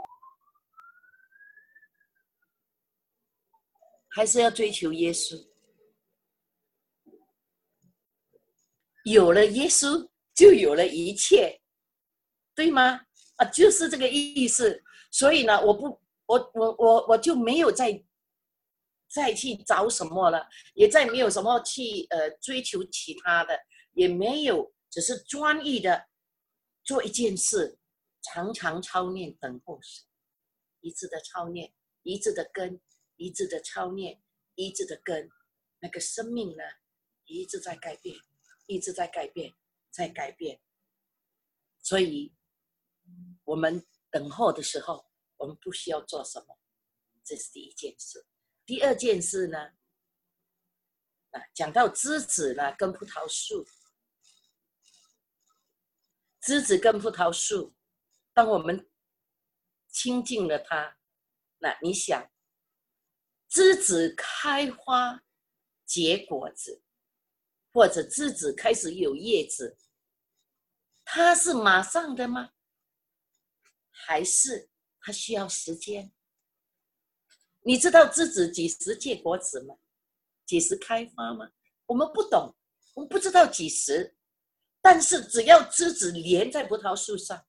还是要追求耶稣？有了耶稣，就有了一切，对吗？就是这个意思。所以呢，我就没有再去找什么了，也再没有什么去追求其他的，也没有，只是专一的做一件事，常常操练等候神，一致的操练，一致的跟一直的操练，一直的跟那个生命呢，一直在改变，一直在改变，在改变。所以，我们等候的时候，我们不需要做什么，这是第一件事。第二件事呢，讲到枝子呢，跟葡萄树，枝子跟葡萄树，当我们亲近了它，那你想，枝子开花结果子，或者枝子开始有叶子，它是马上的吗？还是它需要时间？你知道枝子几时结果子吗？几时开花吗？我们不懂，我们不知道几时。但是只要枝子连在葡萄树上，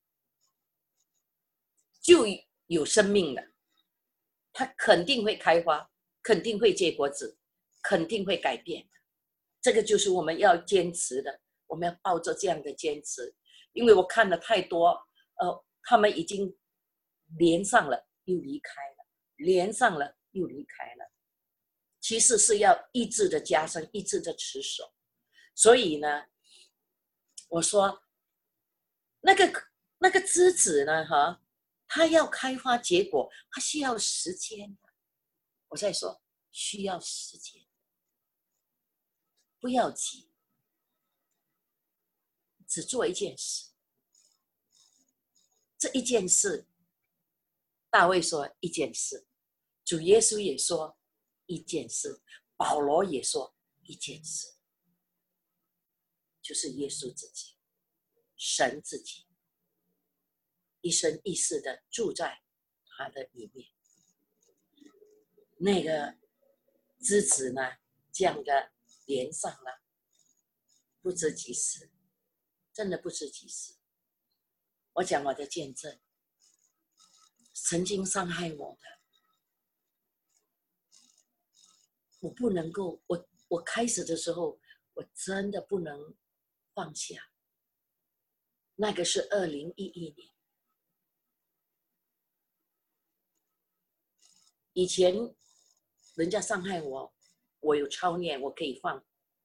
就有生命了。它肯定会开花，肯定会结果子，肯定会改变。这个就是我们要坚持的，我们要抱着这样的坚持。因为我看了太多，他们已经连上了又离开了，连上了又离开了。其实是要一直的加深，一直的持守。所以呢，我说那个枝子呢，它要开花结果，它需要时间。我在说需要时间，不要急，只做一件事。这一件事，大卫说一件事，主耶稣也说一件事，保罗也说一件事，就是耶稣自己，神自己，一生一世的住在他的里面。那个枝子呢，这样的连上了，不知几时，真的不知几时。我讲我的见证，曾经伤害我的，我不能够，我开始的时候，我真的不能放下。那个是2011年，以前人家伤害我，我有操练，我可以放。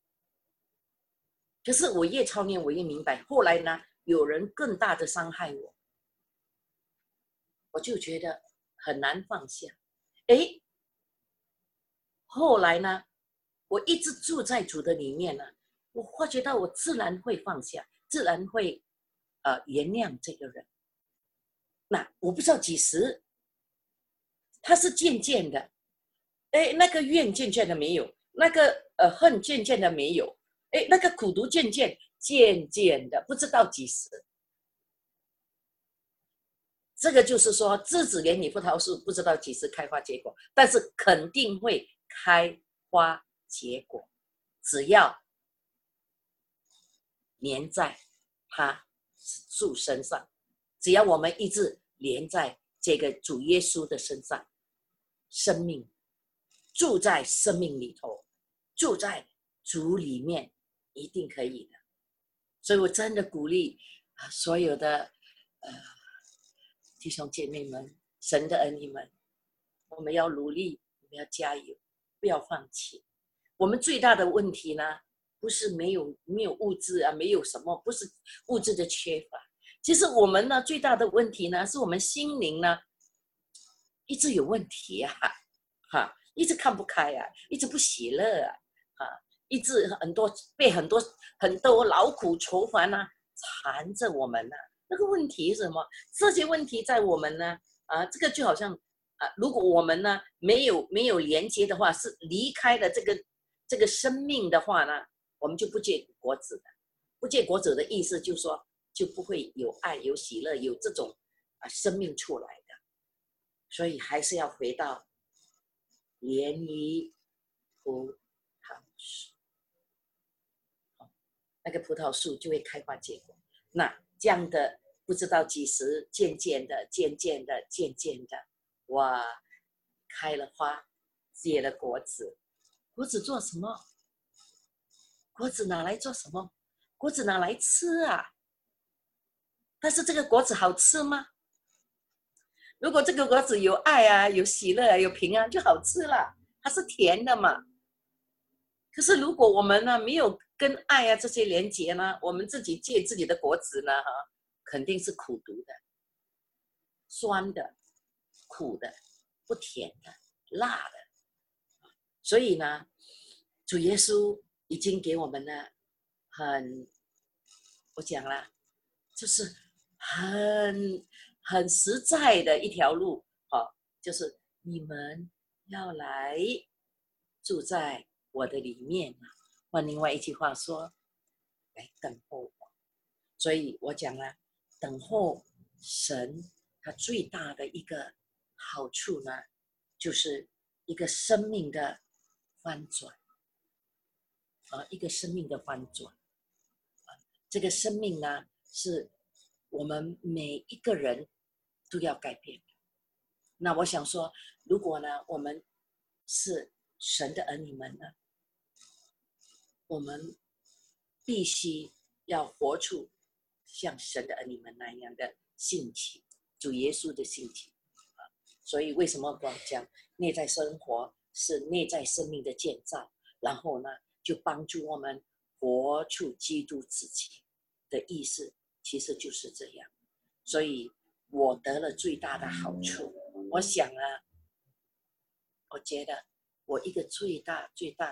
可是我越操练，我越明白，后来呢，有人更大的伤害我，我就觉得很难放下。后来呢，我一直住在主的里面呢，我发觉到我自然会放下，自然会原谅这个人。那我不知道几时，他是渐渐的，那个怨渐渐的没有，那个恨渐渐的没有，那个苦毒渐渐的，不知道几时。这个就是说，枝子连理葡萄树不知道几时开花结果，但是肯定会开花结果，只要粘在它树身上，只要我们一直连在这个主耶稣的身上，生命住在生命里头，住在主里面，一定可以的。所以我真的鼓励所有的弟兄姐妹们，神的儿女们，我们要努力，我们要加油，不要放弃。我们最大的问题呢，不是没有物质啊，没有什么，不是物质的缺乏。其实我们呢，最大的问题呢，是我们心灵呢，一直有问题啊，一直看不开啊，一直不喜乐啊，一直被很多劳苦愁烦啊缠着我们啊。那个问题是什么？这些问题在我们呢，这个就好像如果我们呢没有连接的话，是离开了这个生命的话呢，我们就不结果子的。不结果子的意思就是说，就不会有爱、有喜乐、有这种生命出来的。所以还是要回到连于葡萄树，那个葡萄树就会开花结果。那这样的不知道几时，渐渐的，哇，开了花，结了果子。果子做什么？果子拿来做什么？果子拿来吃啊！但是这个果子好吃吗？ 如果这个果子有爱啊，有喜乐啊，有平安，就好吃了，它是甜的嘛。可是如果我们呢没有跟爱啊这些连结呢，我们自己借自己的果子呢，肯定是苦毒的、酸的、苦的、不甜的、辣的。所以呢，主耶稣已经给我们呢我讲了，就是很实在的一条路，就是你们要来住在我的里面。换另外一句话说，来等候我。所以我讲了，等候神，他最大的一个好处呢，就是一个生命的翻转，一个生命的翻转。这个生命呢，是我们每一个人都要改变的。那我想说，如果呢，我们是神的儿女们呢，我们必须要活出像神的儿女们那样的性情，主耶稣的性情。所以为什么我讲内在生活是内在生命的建造，然后呢，就帮助我们活出基督自己的意思，其实就是这样。所以我得了最大的好处，我想啊，我觉得我一个最大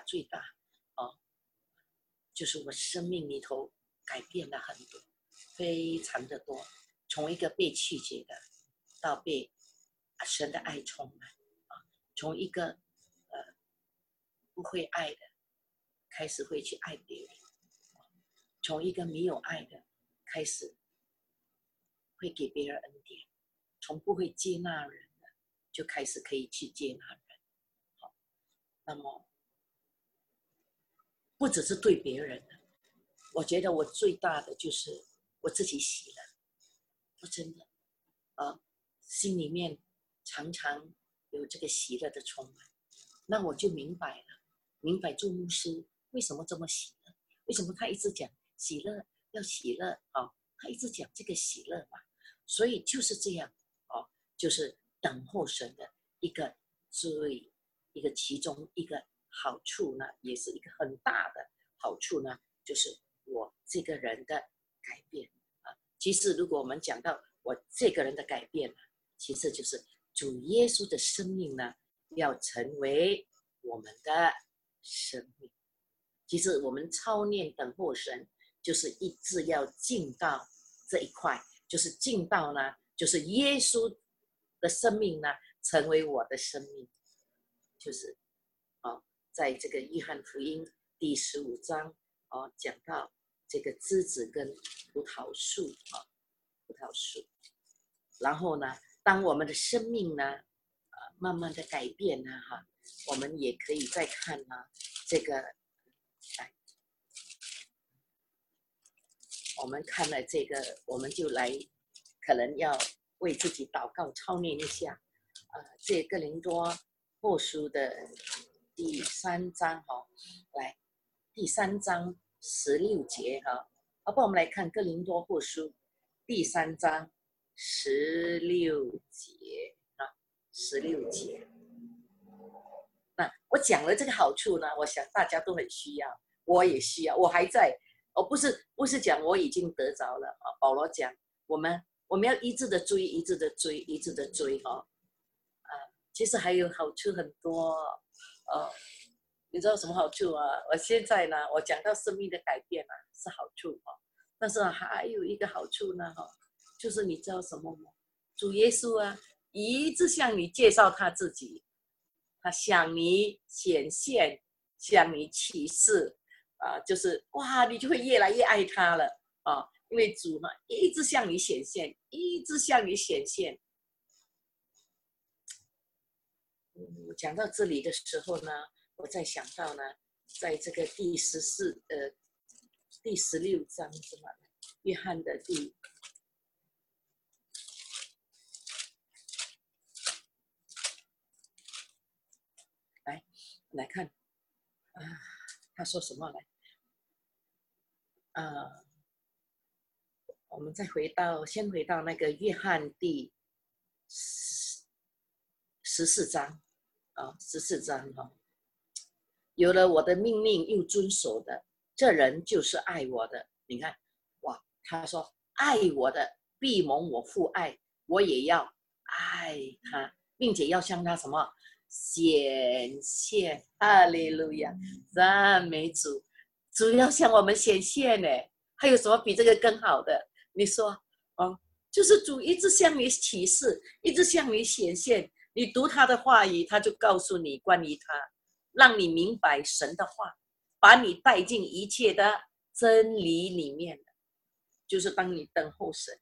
就是我生命里头改变了很多，非常的多。从一个被拒绝的，到被神的爱充满，从一个不会爱的，开始会去爱别人；从一个没有爱的，开始会给别人恩典；从不会接纳人的，就开始可以去接纳人。那么不只是对别人的，我觉得我最大的就是我自己喜乐。我真的心里面常常有这个喜乐的充满，那我就明白做牧师为什么这么喜乐，为什么他一直讲喜乐要喜乐他一直讲这个喜乐嘛，所以就是这样就是等候神的一个其中一个好处呢，也是一个很大的好处呢，就是我这个人的改变其实如果我们讲到我这个人的改变，其实就是主耶稣的生命呢，要成为我们的生命。其实我们操练等候神，就是一直要进到这一块，就是进到呢，就是耶稣的生命呢，成为我的生命。就是在这个约翰福音第15章讲到这个枝子跟葡萄树然后呢，当我们的生命呢慢慢的改变呢我们也可以再看呢这个我们看了这个，我们就来可能要为自己祷告操练一下这哥林多后书的第3章来第3章16节不然我们来看哥林多后书第3章16节16节。那我讲了这个好处呢，我想大家都很需要，我也需要，我还在，不是讲我已经得着了保罗讲我们要一直的追，一直的追，一直的追其实还有好处很多你知道什么好处我现在呢，我讲到生命的改变是好处但是还有一个好处呢就是你知道什么吗？主耶稣一直向你介绍他自己，他向你显现，向你启示就是哇，你就会越来越爱他了因为主呢一直向你显现，一直向你显现。讲到这里的时候呢，我在想到呢，在这个第16章是吗？约翰的来看他说什么来我们再先回到那个约翰第 14章14章有了我的命令又遵守的，这人就是爱我的。你看，哇，他说爱我的必蒙我父爱，我也要爱他，并且要向他什么显现。哈利路亚，赞美主！主要向我们显现呢，还有什么比这个更好的？你说就是主一直向你启示，一直向你显现。你读他的话语，他就告诉你关于他，让你明白神的话，把你带进一切的真理里面。就是当你等候神，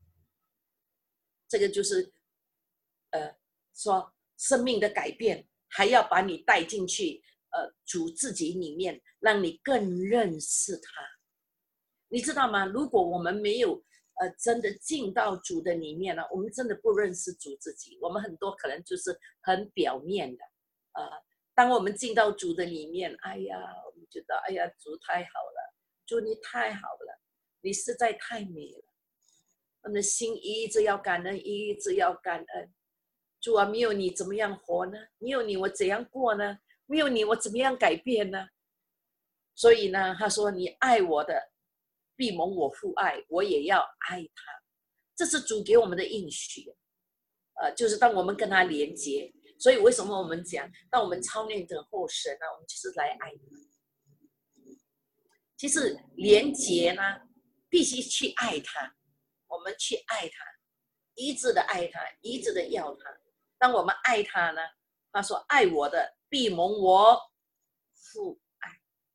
这个就是说生命的改变，还要把你带进去主自己里面，让你更认识他。你知道吗？如果我们没有真的进到主的里面呢，我们真的不认识主自己。我们很多可能就是很表面的当我们进到主的里面，哎呀，我们觉得哎呀，主太好了，主你太好了，你实在太美了。我们的心一直要感恩，一直要感恩。主啊，没有你怎么样活呢？没有你我怎样过呢？没有你我怎么样改变呢？所以呢，他说你爱我的必蒙我父爱，我也要爱他。这是主给我们的应许就是当我们跟他连接。所以为什么我们讲，当我们操练等候神呢，我们就是来爱他。其实连接呢，必须去爱他，我们去爱他，一直的爱他，一直的要他。当我们爱他呢，他说爱我的必蒙我父爱。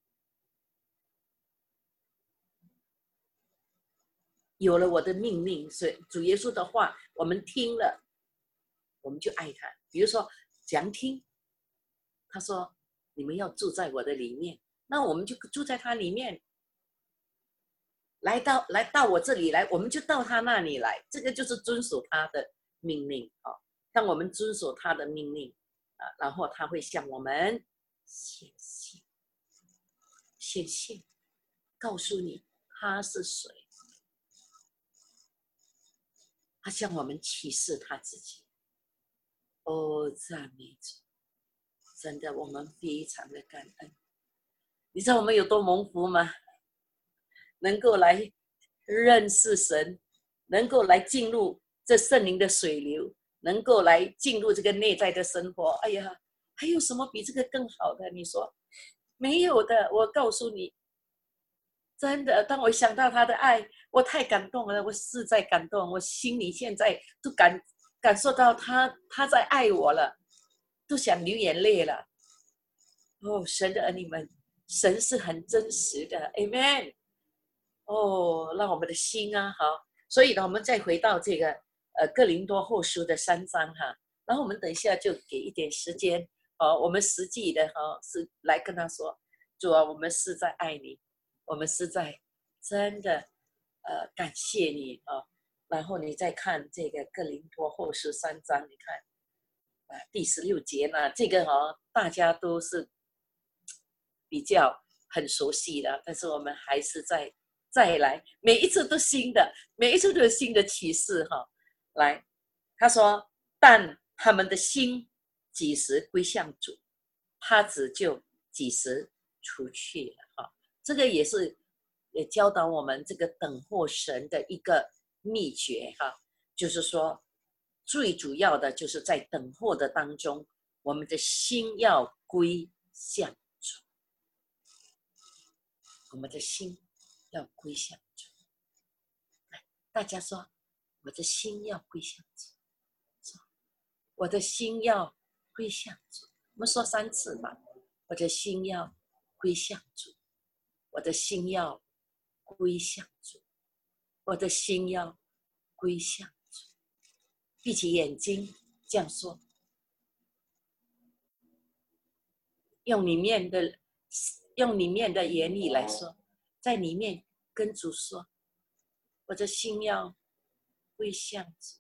有了我的命令，所以主耶稣的话我们听了，我们就爱他。比如说讲听，他说你们要住在我的里面，那我们就住在他里面。来到我这里来，我们就到他那里来，这个就是遵守他的命令当我们遵守他的命令然后他会向我们显现，告诉你他是谁，他向我们启示他自己。赞美主！真的，我们非常的感恩。你知道我们有多蒙福吗？能够来认识神，能够来进入这圣灵的水流，能够来进入这个内在的生活。哎呀，还有什么比这个更好的？你说没有的。我告诉你，真的，当我想到他的爱，我太感动了，我实在感动，我心里现在都感受到他在爱我了，都想流眼泪了。神的儿女们，神是很真实的 ，Amen。让我们的心好。所以呢，我们再回到这个哥林多后书的3章然后我们等一下就给一点时间我们实际的是来跟他说，主啊，我们是在爱你，我们是在真的感谢你然后你再看这个哥林多后书3章，你看第16节呢，这个大家都是比较很熟悉的，但是我们还是再来，每一次都新的，每一次都有新的启示来，他说，但他们的心几时归向主，他只就几时出去了这个也教导我们这个等候神的一个秘诀就是说最主要的就是在等候的当中，我们的心要归向主，我们的心要归向主。大家说，我的心要归向主，我的心要归向主。我们说3次吧，我的心要归向主，我的心要归向主，我的心要归向主。闭起眼睛这样说，用里面的言语来说，在里面跟主说，我的心要归向主。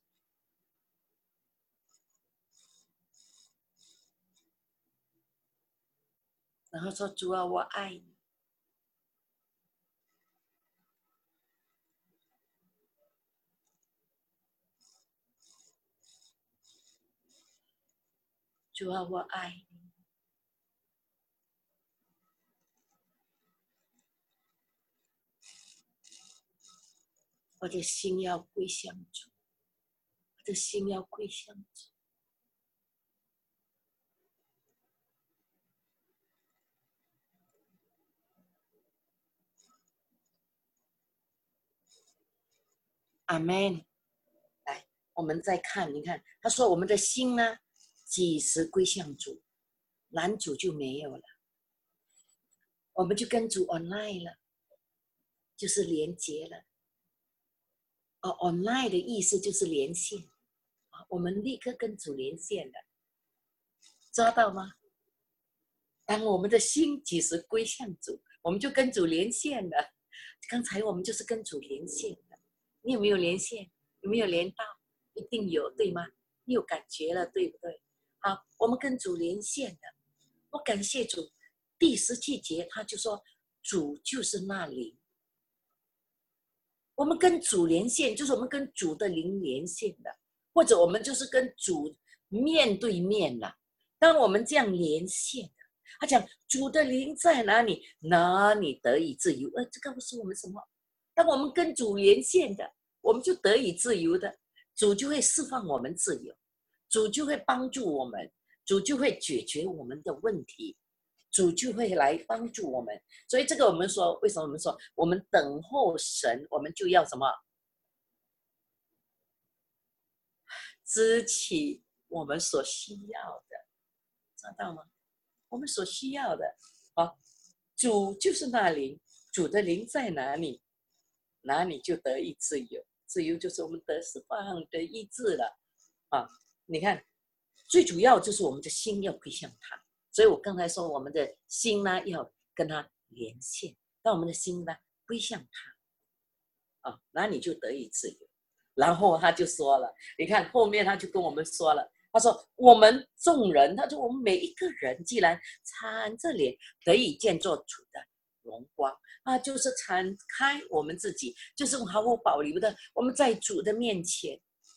然后说，主啊，我爱你。 主啊，我爱你。我的心要归向主，我的心要归向主。阿门。来，我们再看，你看，他说我们的心呢，几时归向主，拦阻就没有了，我们就跟主 online 了，就是连接了。online 的意思就是连线，我们立刻跟主连线了，抓到吗？当我们的心几时归向主，我们就跟主连线了。刚才我们就是跟主连线的，你有没有连线？有没有连到？一定有，对吗？你有感觉了，对不对？好，我们跟主连线的。我感谢主，第17节他就说，主就是那灵。我们跟主连线，就是我们跟主的灵连线的，或者我们就是跟主面对面了。当我们这样连线的，他讲主的灵在哪里，哪里得以自由。这告诉我们什么？当我们跟主连线的，我们就得以自由的，主就会释放我们自由，主就会帮助我们，主就会解决我们的问题，主就会来帮助我们。所以这个我们说，为什么我们说我们等候神，我们就要什么？支起我们所需要的，知道吗？我们所需要的，主就是那灵，主的灵在哪里，哪里就得以自由。自由就是我们得释放的意志了你看，最主要就是我们的心要归向他。所以我刚才说，我们的心呢要跟他连线，当我们的心呢归向他那你就得以自由。然后他就说了，你看后面他就跟我们说了，他说我们众人，他说我们每一个人，既然敞着脸得以见作主的荣光就是敞开我们自己，就是毫无保留的，我们在主的面前。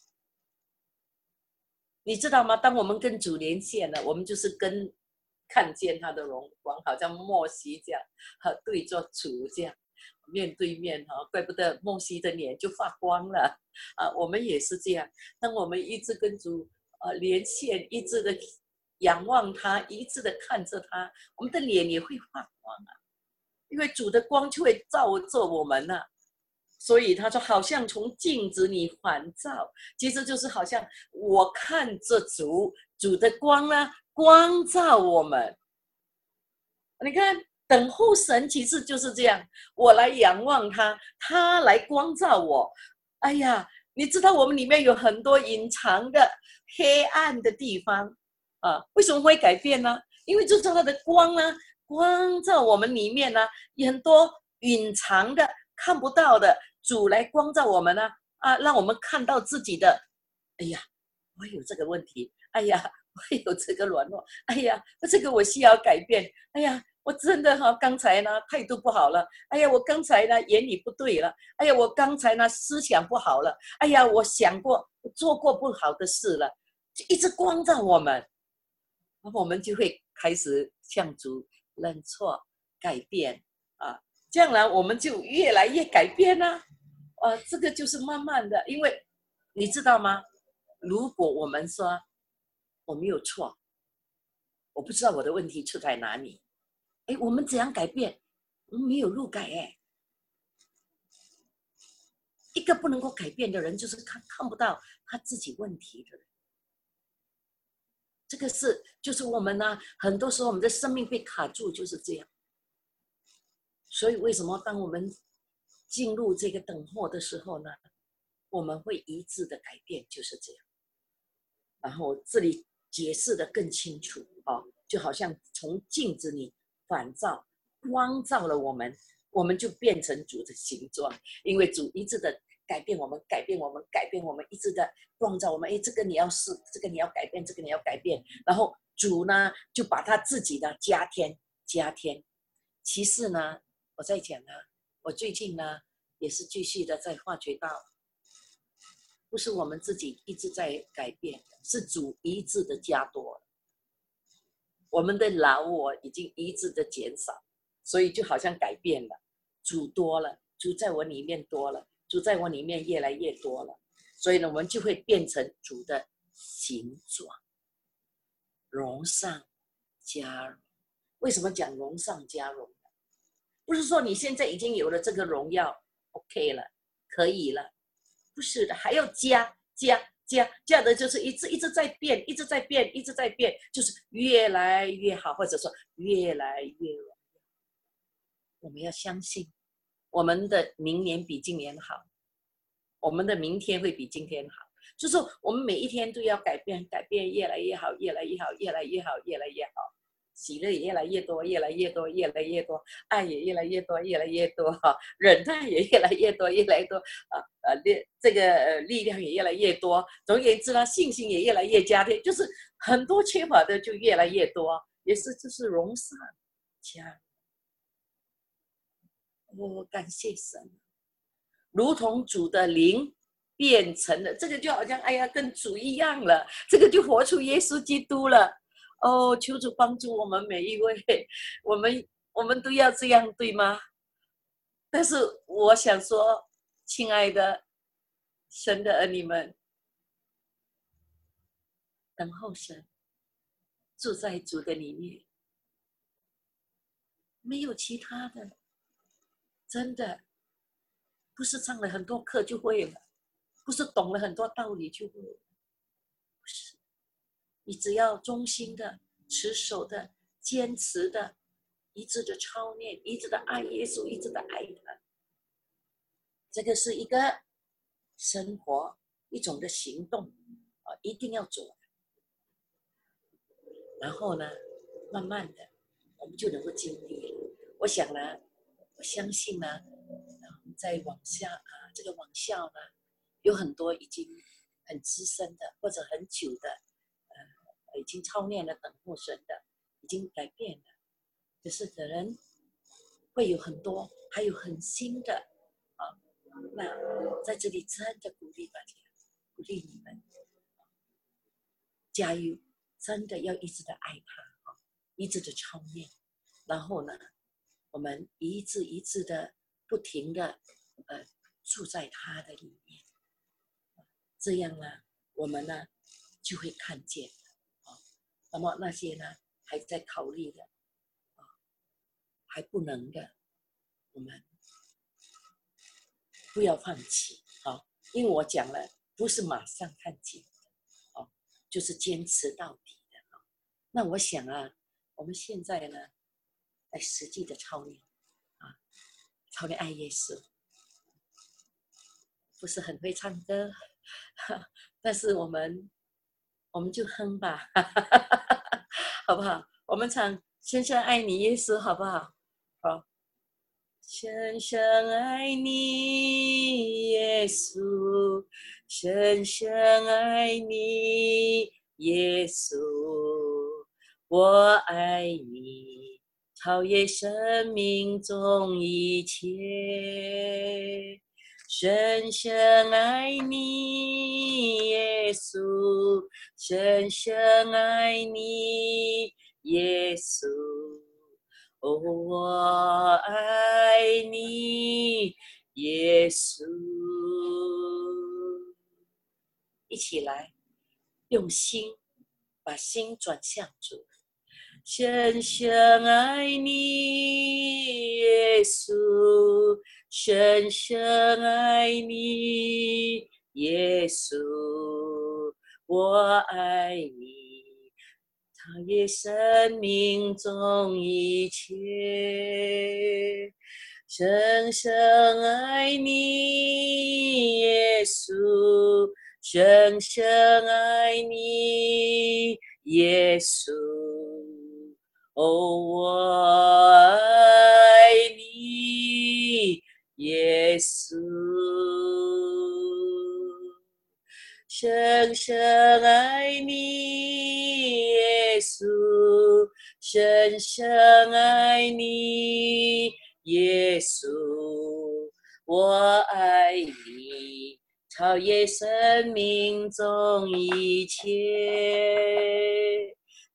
你知道吗？当我们跟主连线了，我们就是看见他的荣光，好像莫西这样对着主这样面对面怪不得莫西的脸就发光了我们也是这样。当我们一直跟主连线，一直的仰望他，一直的看着他，我们的脸也会发光因为主的光就会照着我们所以他说好像从镜子里反照，其实就是好像我看着主的光呢，光照我们。你看等候神其实就是这样，我来仰望他，他来光照我。哎呀，你知道我们里面有很多隐藏的黑暗的地方为什么会改变呢？因为就是他的光呢，光照我们里面呢，有很多隐藏的看不到的，主来光照我们呢让我们看到自己的。哎呀，我有这个问题，哎呀，我有这个软弱，哎呀，这个我需要改变，哎呀，我真的刚才呢态度不好了，哎呀，我刚才呢言语不对了，哎呀，我刚才呢思想不好了，哎呀，我想过做过不好的事了，就一直光照我们，然后我们就会开始向主认错改变这样呢我们就越来越改变这个就是慢慢的，因为你知道吗？如果我们说我没有错，我不知道我的问题出在哪里，我们怎样改变？我们没有路改一个不能够改变的人，就是看不到他自己问题的人。这个就是我们呢，很多时候我们的生命被卡住，就是这样。所以为什么当我们进入这个等候的时候呢，我们会一致的改变，就是这样。然后这里解释的更清楚就好像从镜子里反照光照了我们，我们就变成主的形状，因为主一直的改变我们，改变我们，改变我们，一直的光照我们。这个你要试，这个你要改变，这个你要改变。然后主呢就把他自己的加添。其次呢，我在讲我最近呢也是继续的在发觉到，不是我们自己一直在改变，是主一直的加多。 我们的老我已经一直的减少，所以就好像改变了，主多了，主在我里面多了，主在我里面越来越多了，所以呢，我们就会变成主的形状，荣上加荣。为什么讲荣上加荣呢？不是说你现在已经有了这个荣耀 ，OK 了，可以了，不是的，还要加的，就是一直在变，一直在变，一直在变，就是越来越好，或者说越来越荣耀。我们要相信，我们的明年比今年好，我们的明天会比今天好。就是我们每一天都要改变，改变越来越好，越来越好，越来越好，越来越好。喜乐也越来越多，越来越多，越来越多，爱也越来越多，越来越多哈，忍耐也越来越多，越来越多这个力量也越来越多。总而言之呢，信心也越来越加添，就是很多缺乏的就越来越多，也是就是荣上加。我感谢神，如同主的灵变成了，这个就好像哎呀，跟主一样了，这个就活出耶稣基督了。哦，求主帮助我们每一位，我们都要这样，对吗？但是我想说，亲爱的神的儿女们，等候神，住在主的里面，没有其他的，真的不是上了很多课就会了，不是懂了很多道理就会了，不是。你只要忠心的、持守的、坚持的、一直的操练、一直的爱耶稣、一直的爱他，这个是一个生活，一种的行动一定要做。然后呢，慢慢的，我们就能够经历了。我想呢，我相信呢，在这个网校呢，有很多已经很资深的或者很久的，已经操练了等候神的，已经改变了。可是可能会有很多，还有很新的那在这里真的鼓励大家，鼓励你们加油，真的要一直的爱他一直的操练，然后呢，我们一次一次的不停的住在他的里面，这样呢，我们呢就会看见那么那些呢还在考虑的还不能的，我们不要放弃因为我讲了，不是马上看见的就是坚持到底的那我想我们现在呢，来实际的操练操练爱耶稣，不是很会唱歌，但是我们就哼吧，好不好？我们唱深深爱你耶稣，好不好？好，深深爱你耶稣，深深爱你耶稣，我爱你，超越生命中一切。深深爱你耶稣，深深爱你耶稣，我爱你耶稣。一起来，用心把心转向主。深深爱你耶稣，深深爱你耶稣，我爱你，超越生命中一切。深深爱你耶稣，深深爱你耶稣，我爱你耶稣，深深爱你耶稣，深深爱你耶稣，我爱你，超越生命中一切。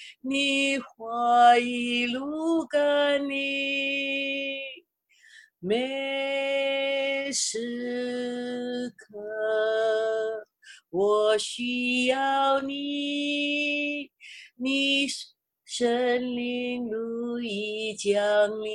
你话语如甘霖，每时刻我需要你，你神灵如意降临，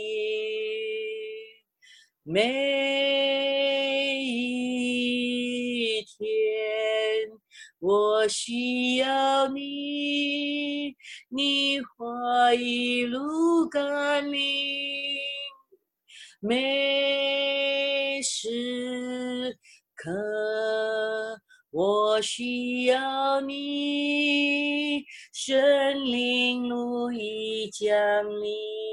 每一天我需要你，你话语如甘霖，每时刻我需要你，神灵如意降临。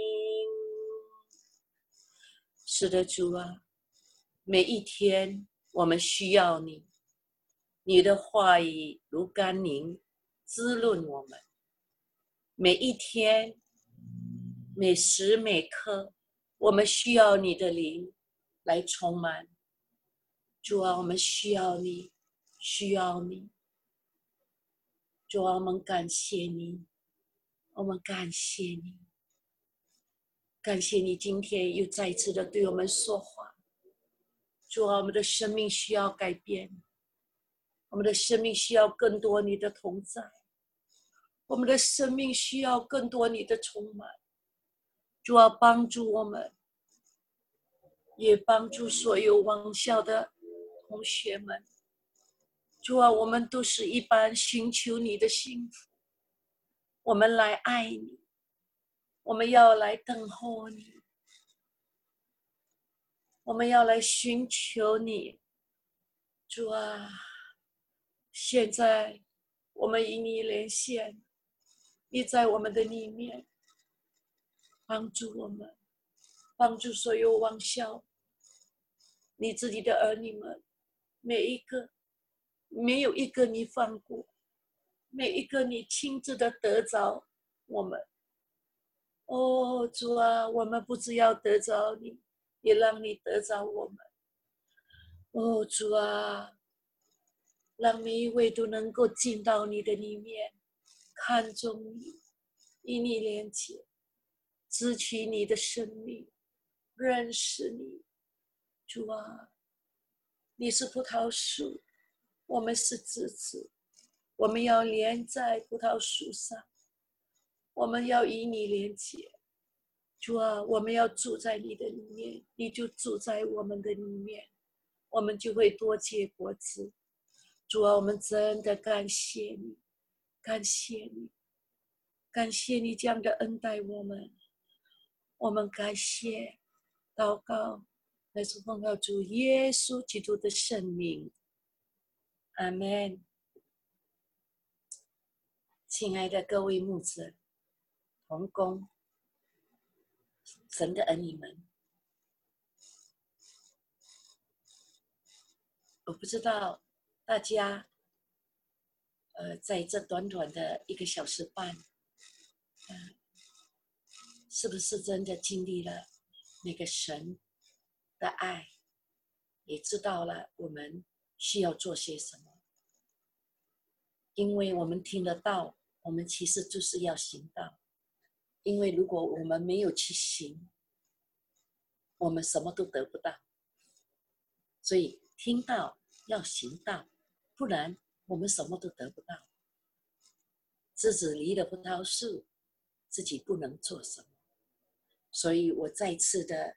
是的，主啊，每一天我们需要你，你的话语如甘霖，滋润我们。每一天，每时每刻，我们需要你的灵来充满。主啊，我们需要你，需要你。主啊，我们感谢你，我们感谢你，感谢你今天又再一次的对我们说话。主啊，我们的生命需要改变，我们的生命需要更多你的同在，我们的生命需要更多你的充满。主啊，帮助我们，也帮助所有往校的同学们。主啊，我们都是一般寻求你的幸福，我们来爱你，我们要来等候你，我们要来寻求你。主啊，现在我们与你连线，你在我们的里面，帮助我们，帮助所有往校你自己的儿女们，每一个没有一个你放过，每一个你亲自的得着我们。哦，主啊，我们不只要得着你，也让你得着我们。哦，主啊，让每一位都能够进到你的里面，看重你，与你连接，支取你的生命，认识你。主啊，你是葡萄树，我们是枝子，我们要连在葡萄树上，我们要与你连接。主啊，我们要住在你的里面，你就住在我们的里面，我们就会多结果子。主啊，我们真的感谢你，感谢你，感谢你这样的恩待我们，我们感谢祷告，乃是奉靠主耶稣基督的圣名，阿们。亲爱的各位牧者、同工、神的儿女们，我不知道大家在这短短的1个小时半，是不是真的经历了那个神的爱，也知道了我们需要做些什么？因为我们听得到，我们其实就是要行道。因为如果我们没有去行，我们什么都得不到。所以听到要行道，不然我们什么都得不到。枝子离了葡萄树，自己不能做什么。所以我再次的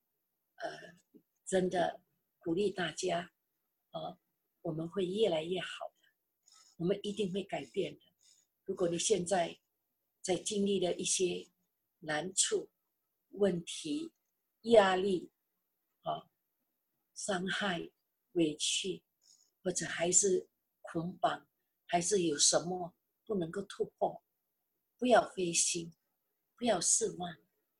真的鼓励大家，我们会越来越好的，我们一定会改变的。如果你现在在经历了一些难处、问题、压力、伤害、委屈，或者还是捆绑，还是有什么不能够突破，不要灰心，不要失望。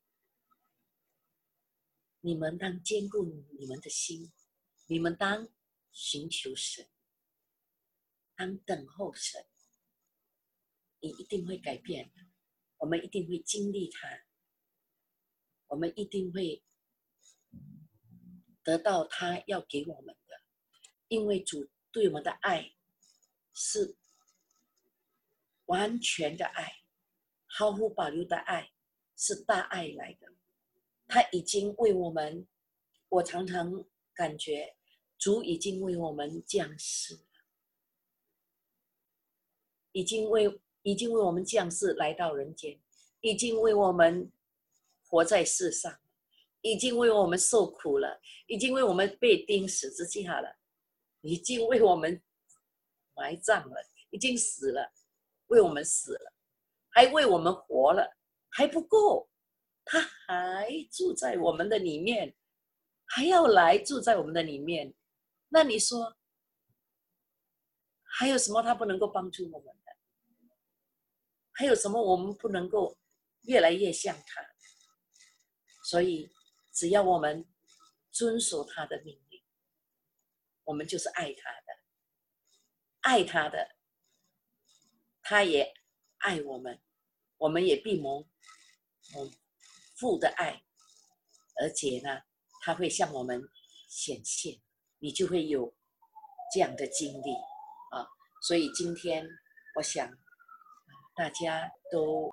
你们当坚固你们的心，你们当寻求神，当等候神，你一定会改变的。我们一定会经历它，我们一定会得到他要给我们的。因为主对我们的爱是完全的爱， 毫无保留的爱，是大爱来的。他已经为我们，我常常感觉主已经为我们降世了，已经为我们降世来到人间，已经为我们活在世上，已经为我们受苦了，已经为我们被钉十字架了，已经为我们埋葬了，已经死了，为我们死了，还为我们活了，还不够，他还住在我们的里面，还要来住在我们的里面。那你说还有什么他不能够帮助我们的？还有什么我们不能够越来越像他？所以只要我们遵守他的命令，我们就是爱他的，爱他的，他也爱我们，我们也必蒙父的爱，而且呢，他会向我们显现，你就会有这样的经历啊。所以今天我想大家都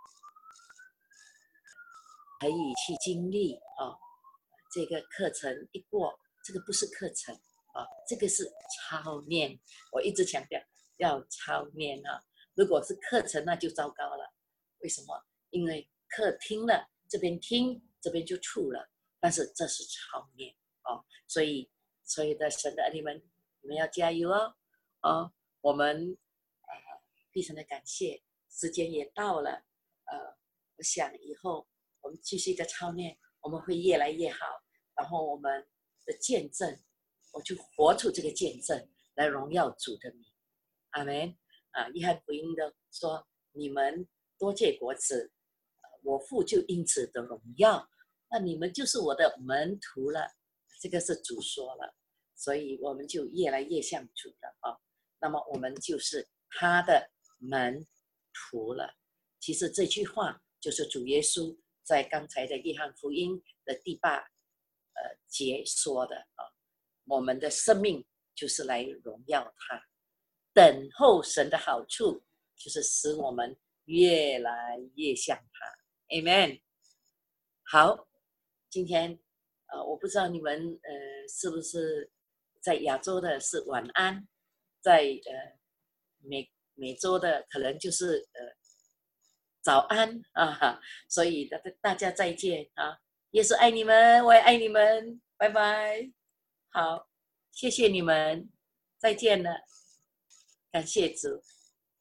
可以去经历啊，这个课程一过，这个不是课程啊，这个是操练。我一直强调要操练啊，如果是课程那就糟糕了。为什么？因为课听了，这边听，这边就触了，但是这是操练哦。所以所有的神的儿女们，你们要加油哦！哦，我们非常的感谢，时间也到了，我想以后我们继续的操练，我们会越来越好。然后我们的见证，我就活出这个见证来荣耀主的名。阿门。约翰福音的说：“你们多结果子，我父就因此得荣耀。那你们就是我的门徒了。”这个是主说了，所以我们就越来越像主了啊。那么我们就是他的门徒了。其实这句话就是主耶稣在刚才的约翰福音的第8节说的啊。我们的生命就是来荣耀他，等候神的好处，就是使我们越来越像他。 Amen。 好，今天我不知道你们是不是在亚洲的是晚安，在美洲的可能就是早安啊，所以大家再见啊！耶稣爱你们，我也爱你们，拜拜。好，谢谢你们，再见了，感谢主。